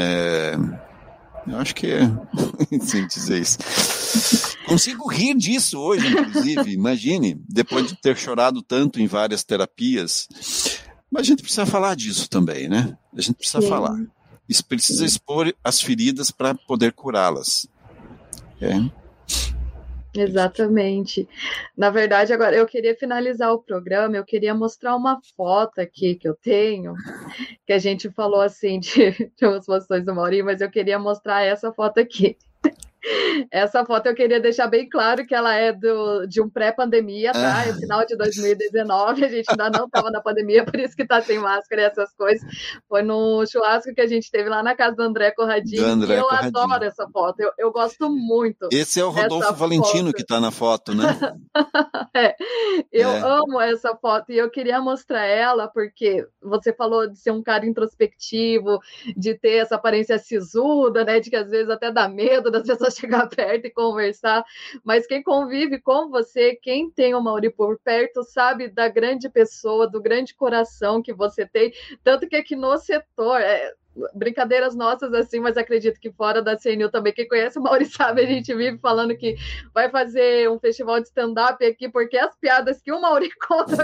Eu acho que é sem dizer isso. Consigo rir disso hoje, inclusive. Imagine, depois de ter chorado tanto em várias terapias. Mas a gente precisa falar disso também, né? A gente precisa falar. Isso precisa expor as feridas para poder curá-las. Exatamente. Na verdade, agora eu queria finalizar o programa, eu queria mostrar uma foto aqui que eu tenho, que a gente falou assim de umas posições do Maurinho, mas eu queria mostrar essa foto aqui. Essa foto eu queria deixar bem claro que ela é de um pré-pandemia, tá? É final de 2019, a gente ainda não estava na pandemia, por isso que tá sem máscara e essas coisas. Foi no churrasco que a gente teve lá na casa do André Corradini, e eu adoro essa foto, eu gosto muito. Esse é o Rodolfo Valentino foto. Que está na foto, né? Eu amo essa foto e eu queria mostrar ela porque você falou de ser um cara introspectivo, de ter essa aparência sisuda, né? De que às vezes até dá medo das pessoas chegar perto e conversar, mas quem convive com você, quem tem o Mauri por perto, sabe da grande pessoa, do grande coração que você tem, tanto que aqui no setor, brincadeiras nossas assim, mas acredito que fora da CNU também, quem conhece o Mauri sabe, a gente vive falando que vai fazer um festival de stand-up aqui, porque as piadas que o Mauri conta,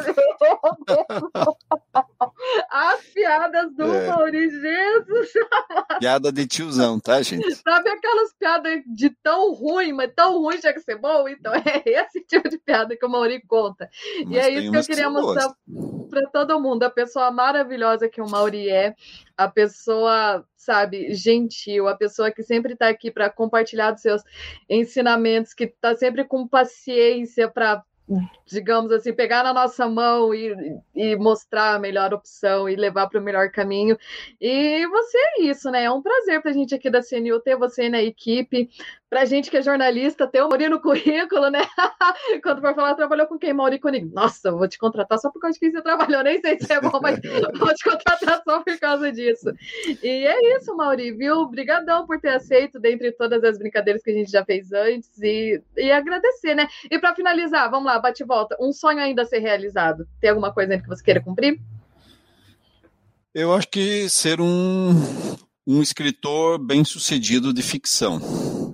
as piadas do Mauri, Jesus! Piada de tiozão, tá, gente? Sabe aquelas piadas de tão ruim, mas tão ruim já que ser bom? Então é esse tipo de piada que o Mauri conta. Mas e é isso que eu queria mostrar para todo mundo, a pessoa maravilhosa que o Mauri é, a pessoa, sabe, gentil, a pessoa que sempre está aqui para compartilhar dos seus ensinamentos, que está sempre com paciência para, digamos assim, pegar na nossa mão e mostrar a melhor opção e levar para o melhor caminho. E você é isso, né? É um prazer para a gente aqui da CNU ter você na equipe, para a gente que é jornalista, ter o Mauri no currículo, né? Quando for falar, trabalhou com quem? Mauri Koenig. Nossa, vou te contratar só por causa de quem você trabalhou, nem sei se é bom, mas vou te contratar só por causa disso. E é isso, Mauri, viu? Obrigadão por ter aceito, dentre todas as brincadeiras que a gente já fez antes, e agradecer, né? E para finalizar, vamos lá, bate e volta, um sonho ainda a ser realizado. Tem alguma coisa ainda que você queira cumprir? Eu acho que ser um escritor bem-sucedido de ficção.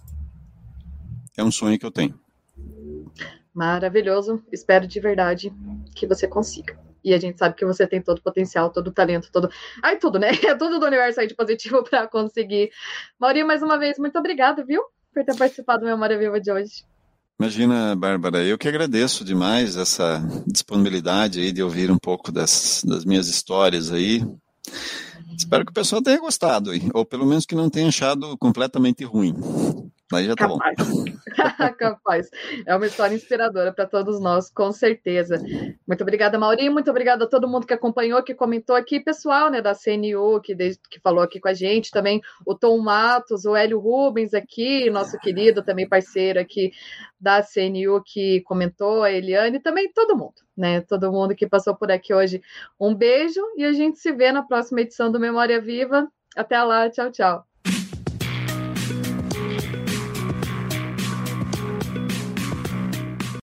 É um sonho que eu tenho. Maravilhoso. Espero de verdade que você consiga. E a gente sabe que você tem todo o potencial, todo o talento, todo... Ai, tudo, né? É tudo do universo aí de positivo para conseguir. Mauri, mais uma vez, muito obrigada, viu? Por ter participado do Memória Viva de hoje. Imagina, Bárbara, eu que agradeço demais essa disponibilidade aí de ouvir um pouco das minhas histórias aí. Espero que o pessoal tenha gostado, ou pelo menos que não tenha achado completamente ruim. Aí já tá Capaz. Bom. Capaz. É uma história inspiradora para todos nós, com certeza. Muito obrigada, Mauri. Muito obrigada a todo mundo que acompanhou, que comentou aqui, pessoal, né, da CNU, que falou aqui com a gente, também o Tom Matos, o Hélio Rubens aqui, nosso querido também parceiro aqui da CNU, que comentou, a Eliane, também todo mundo, né? Todo mundo que passou por aqui hoje. Um beijo e a gente se vê na próxima edição do Memória Viva. Até lá, tchau, tchau.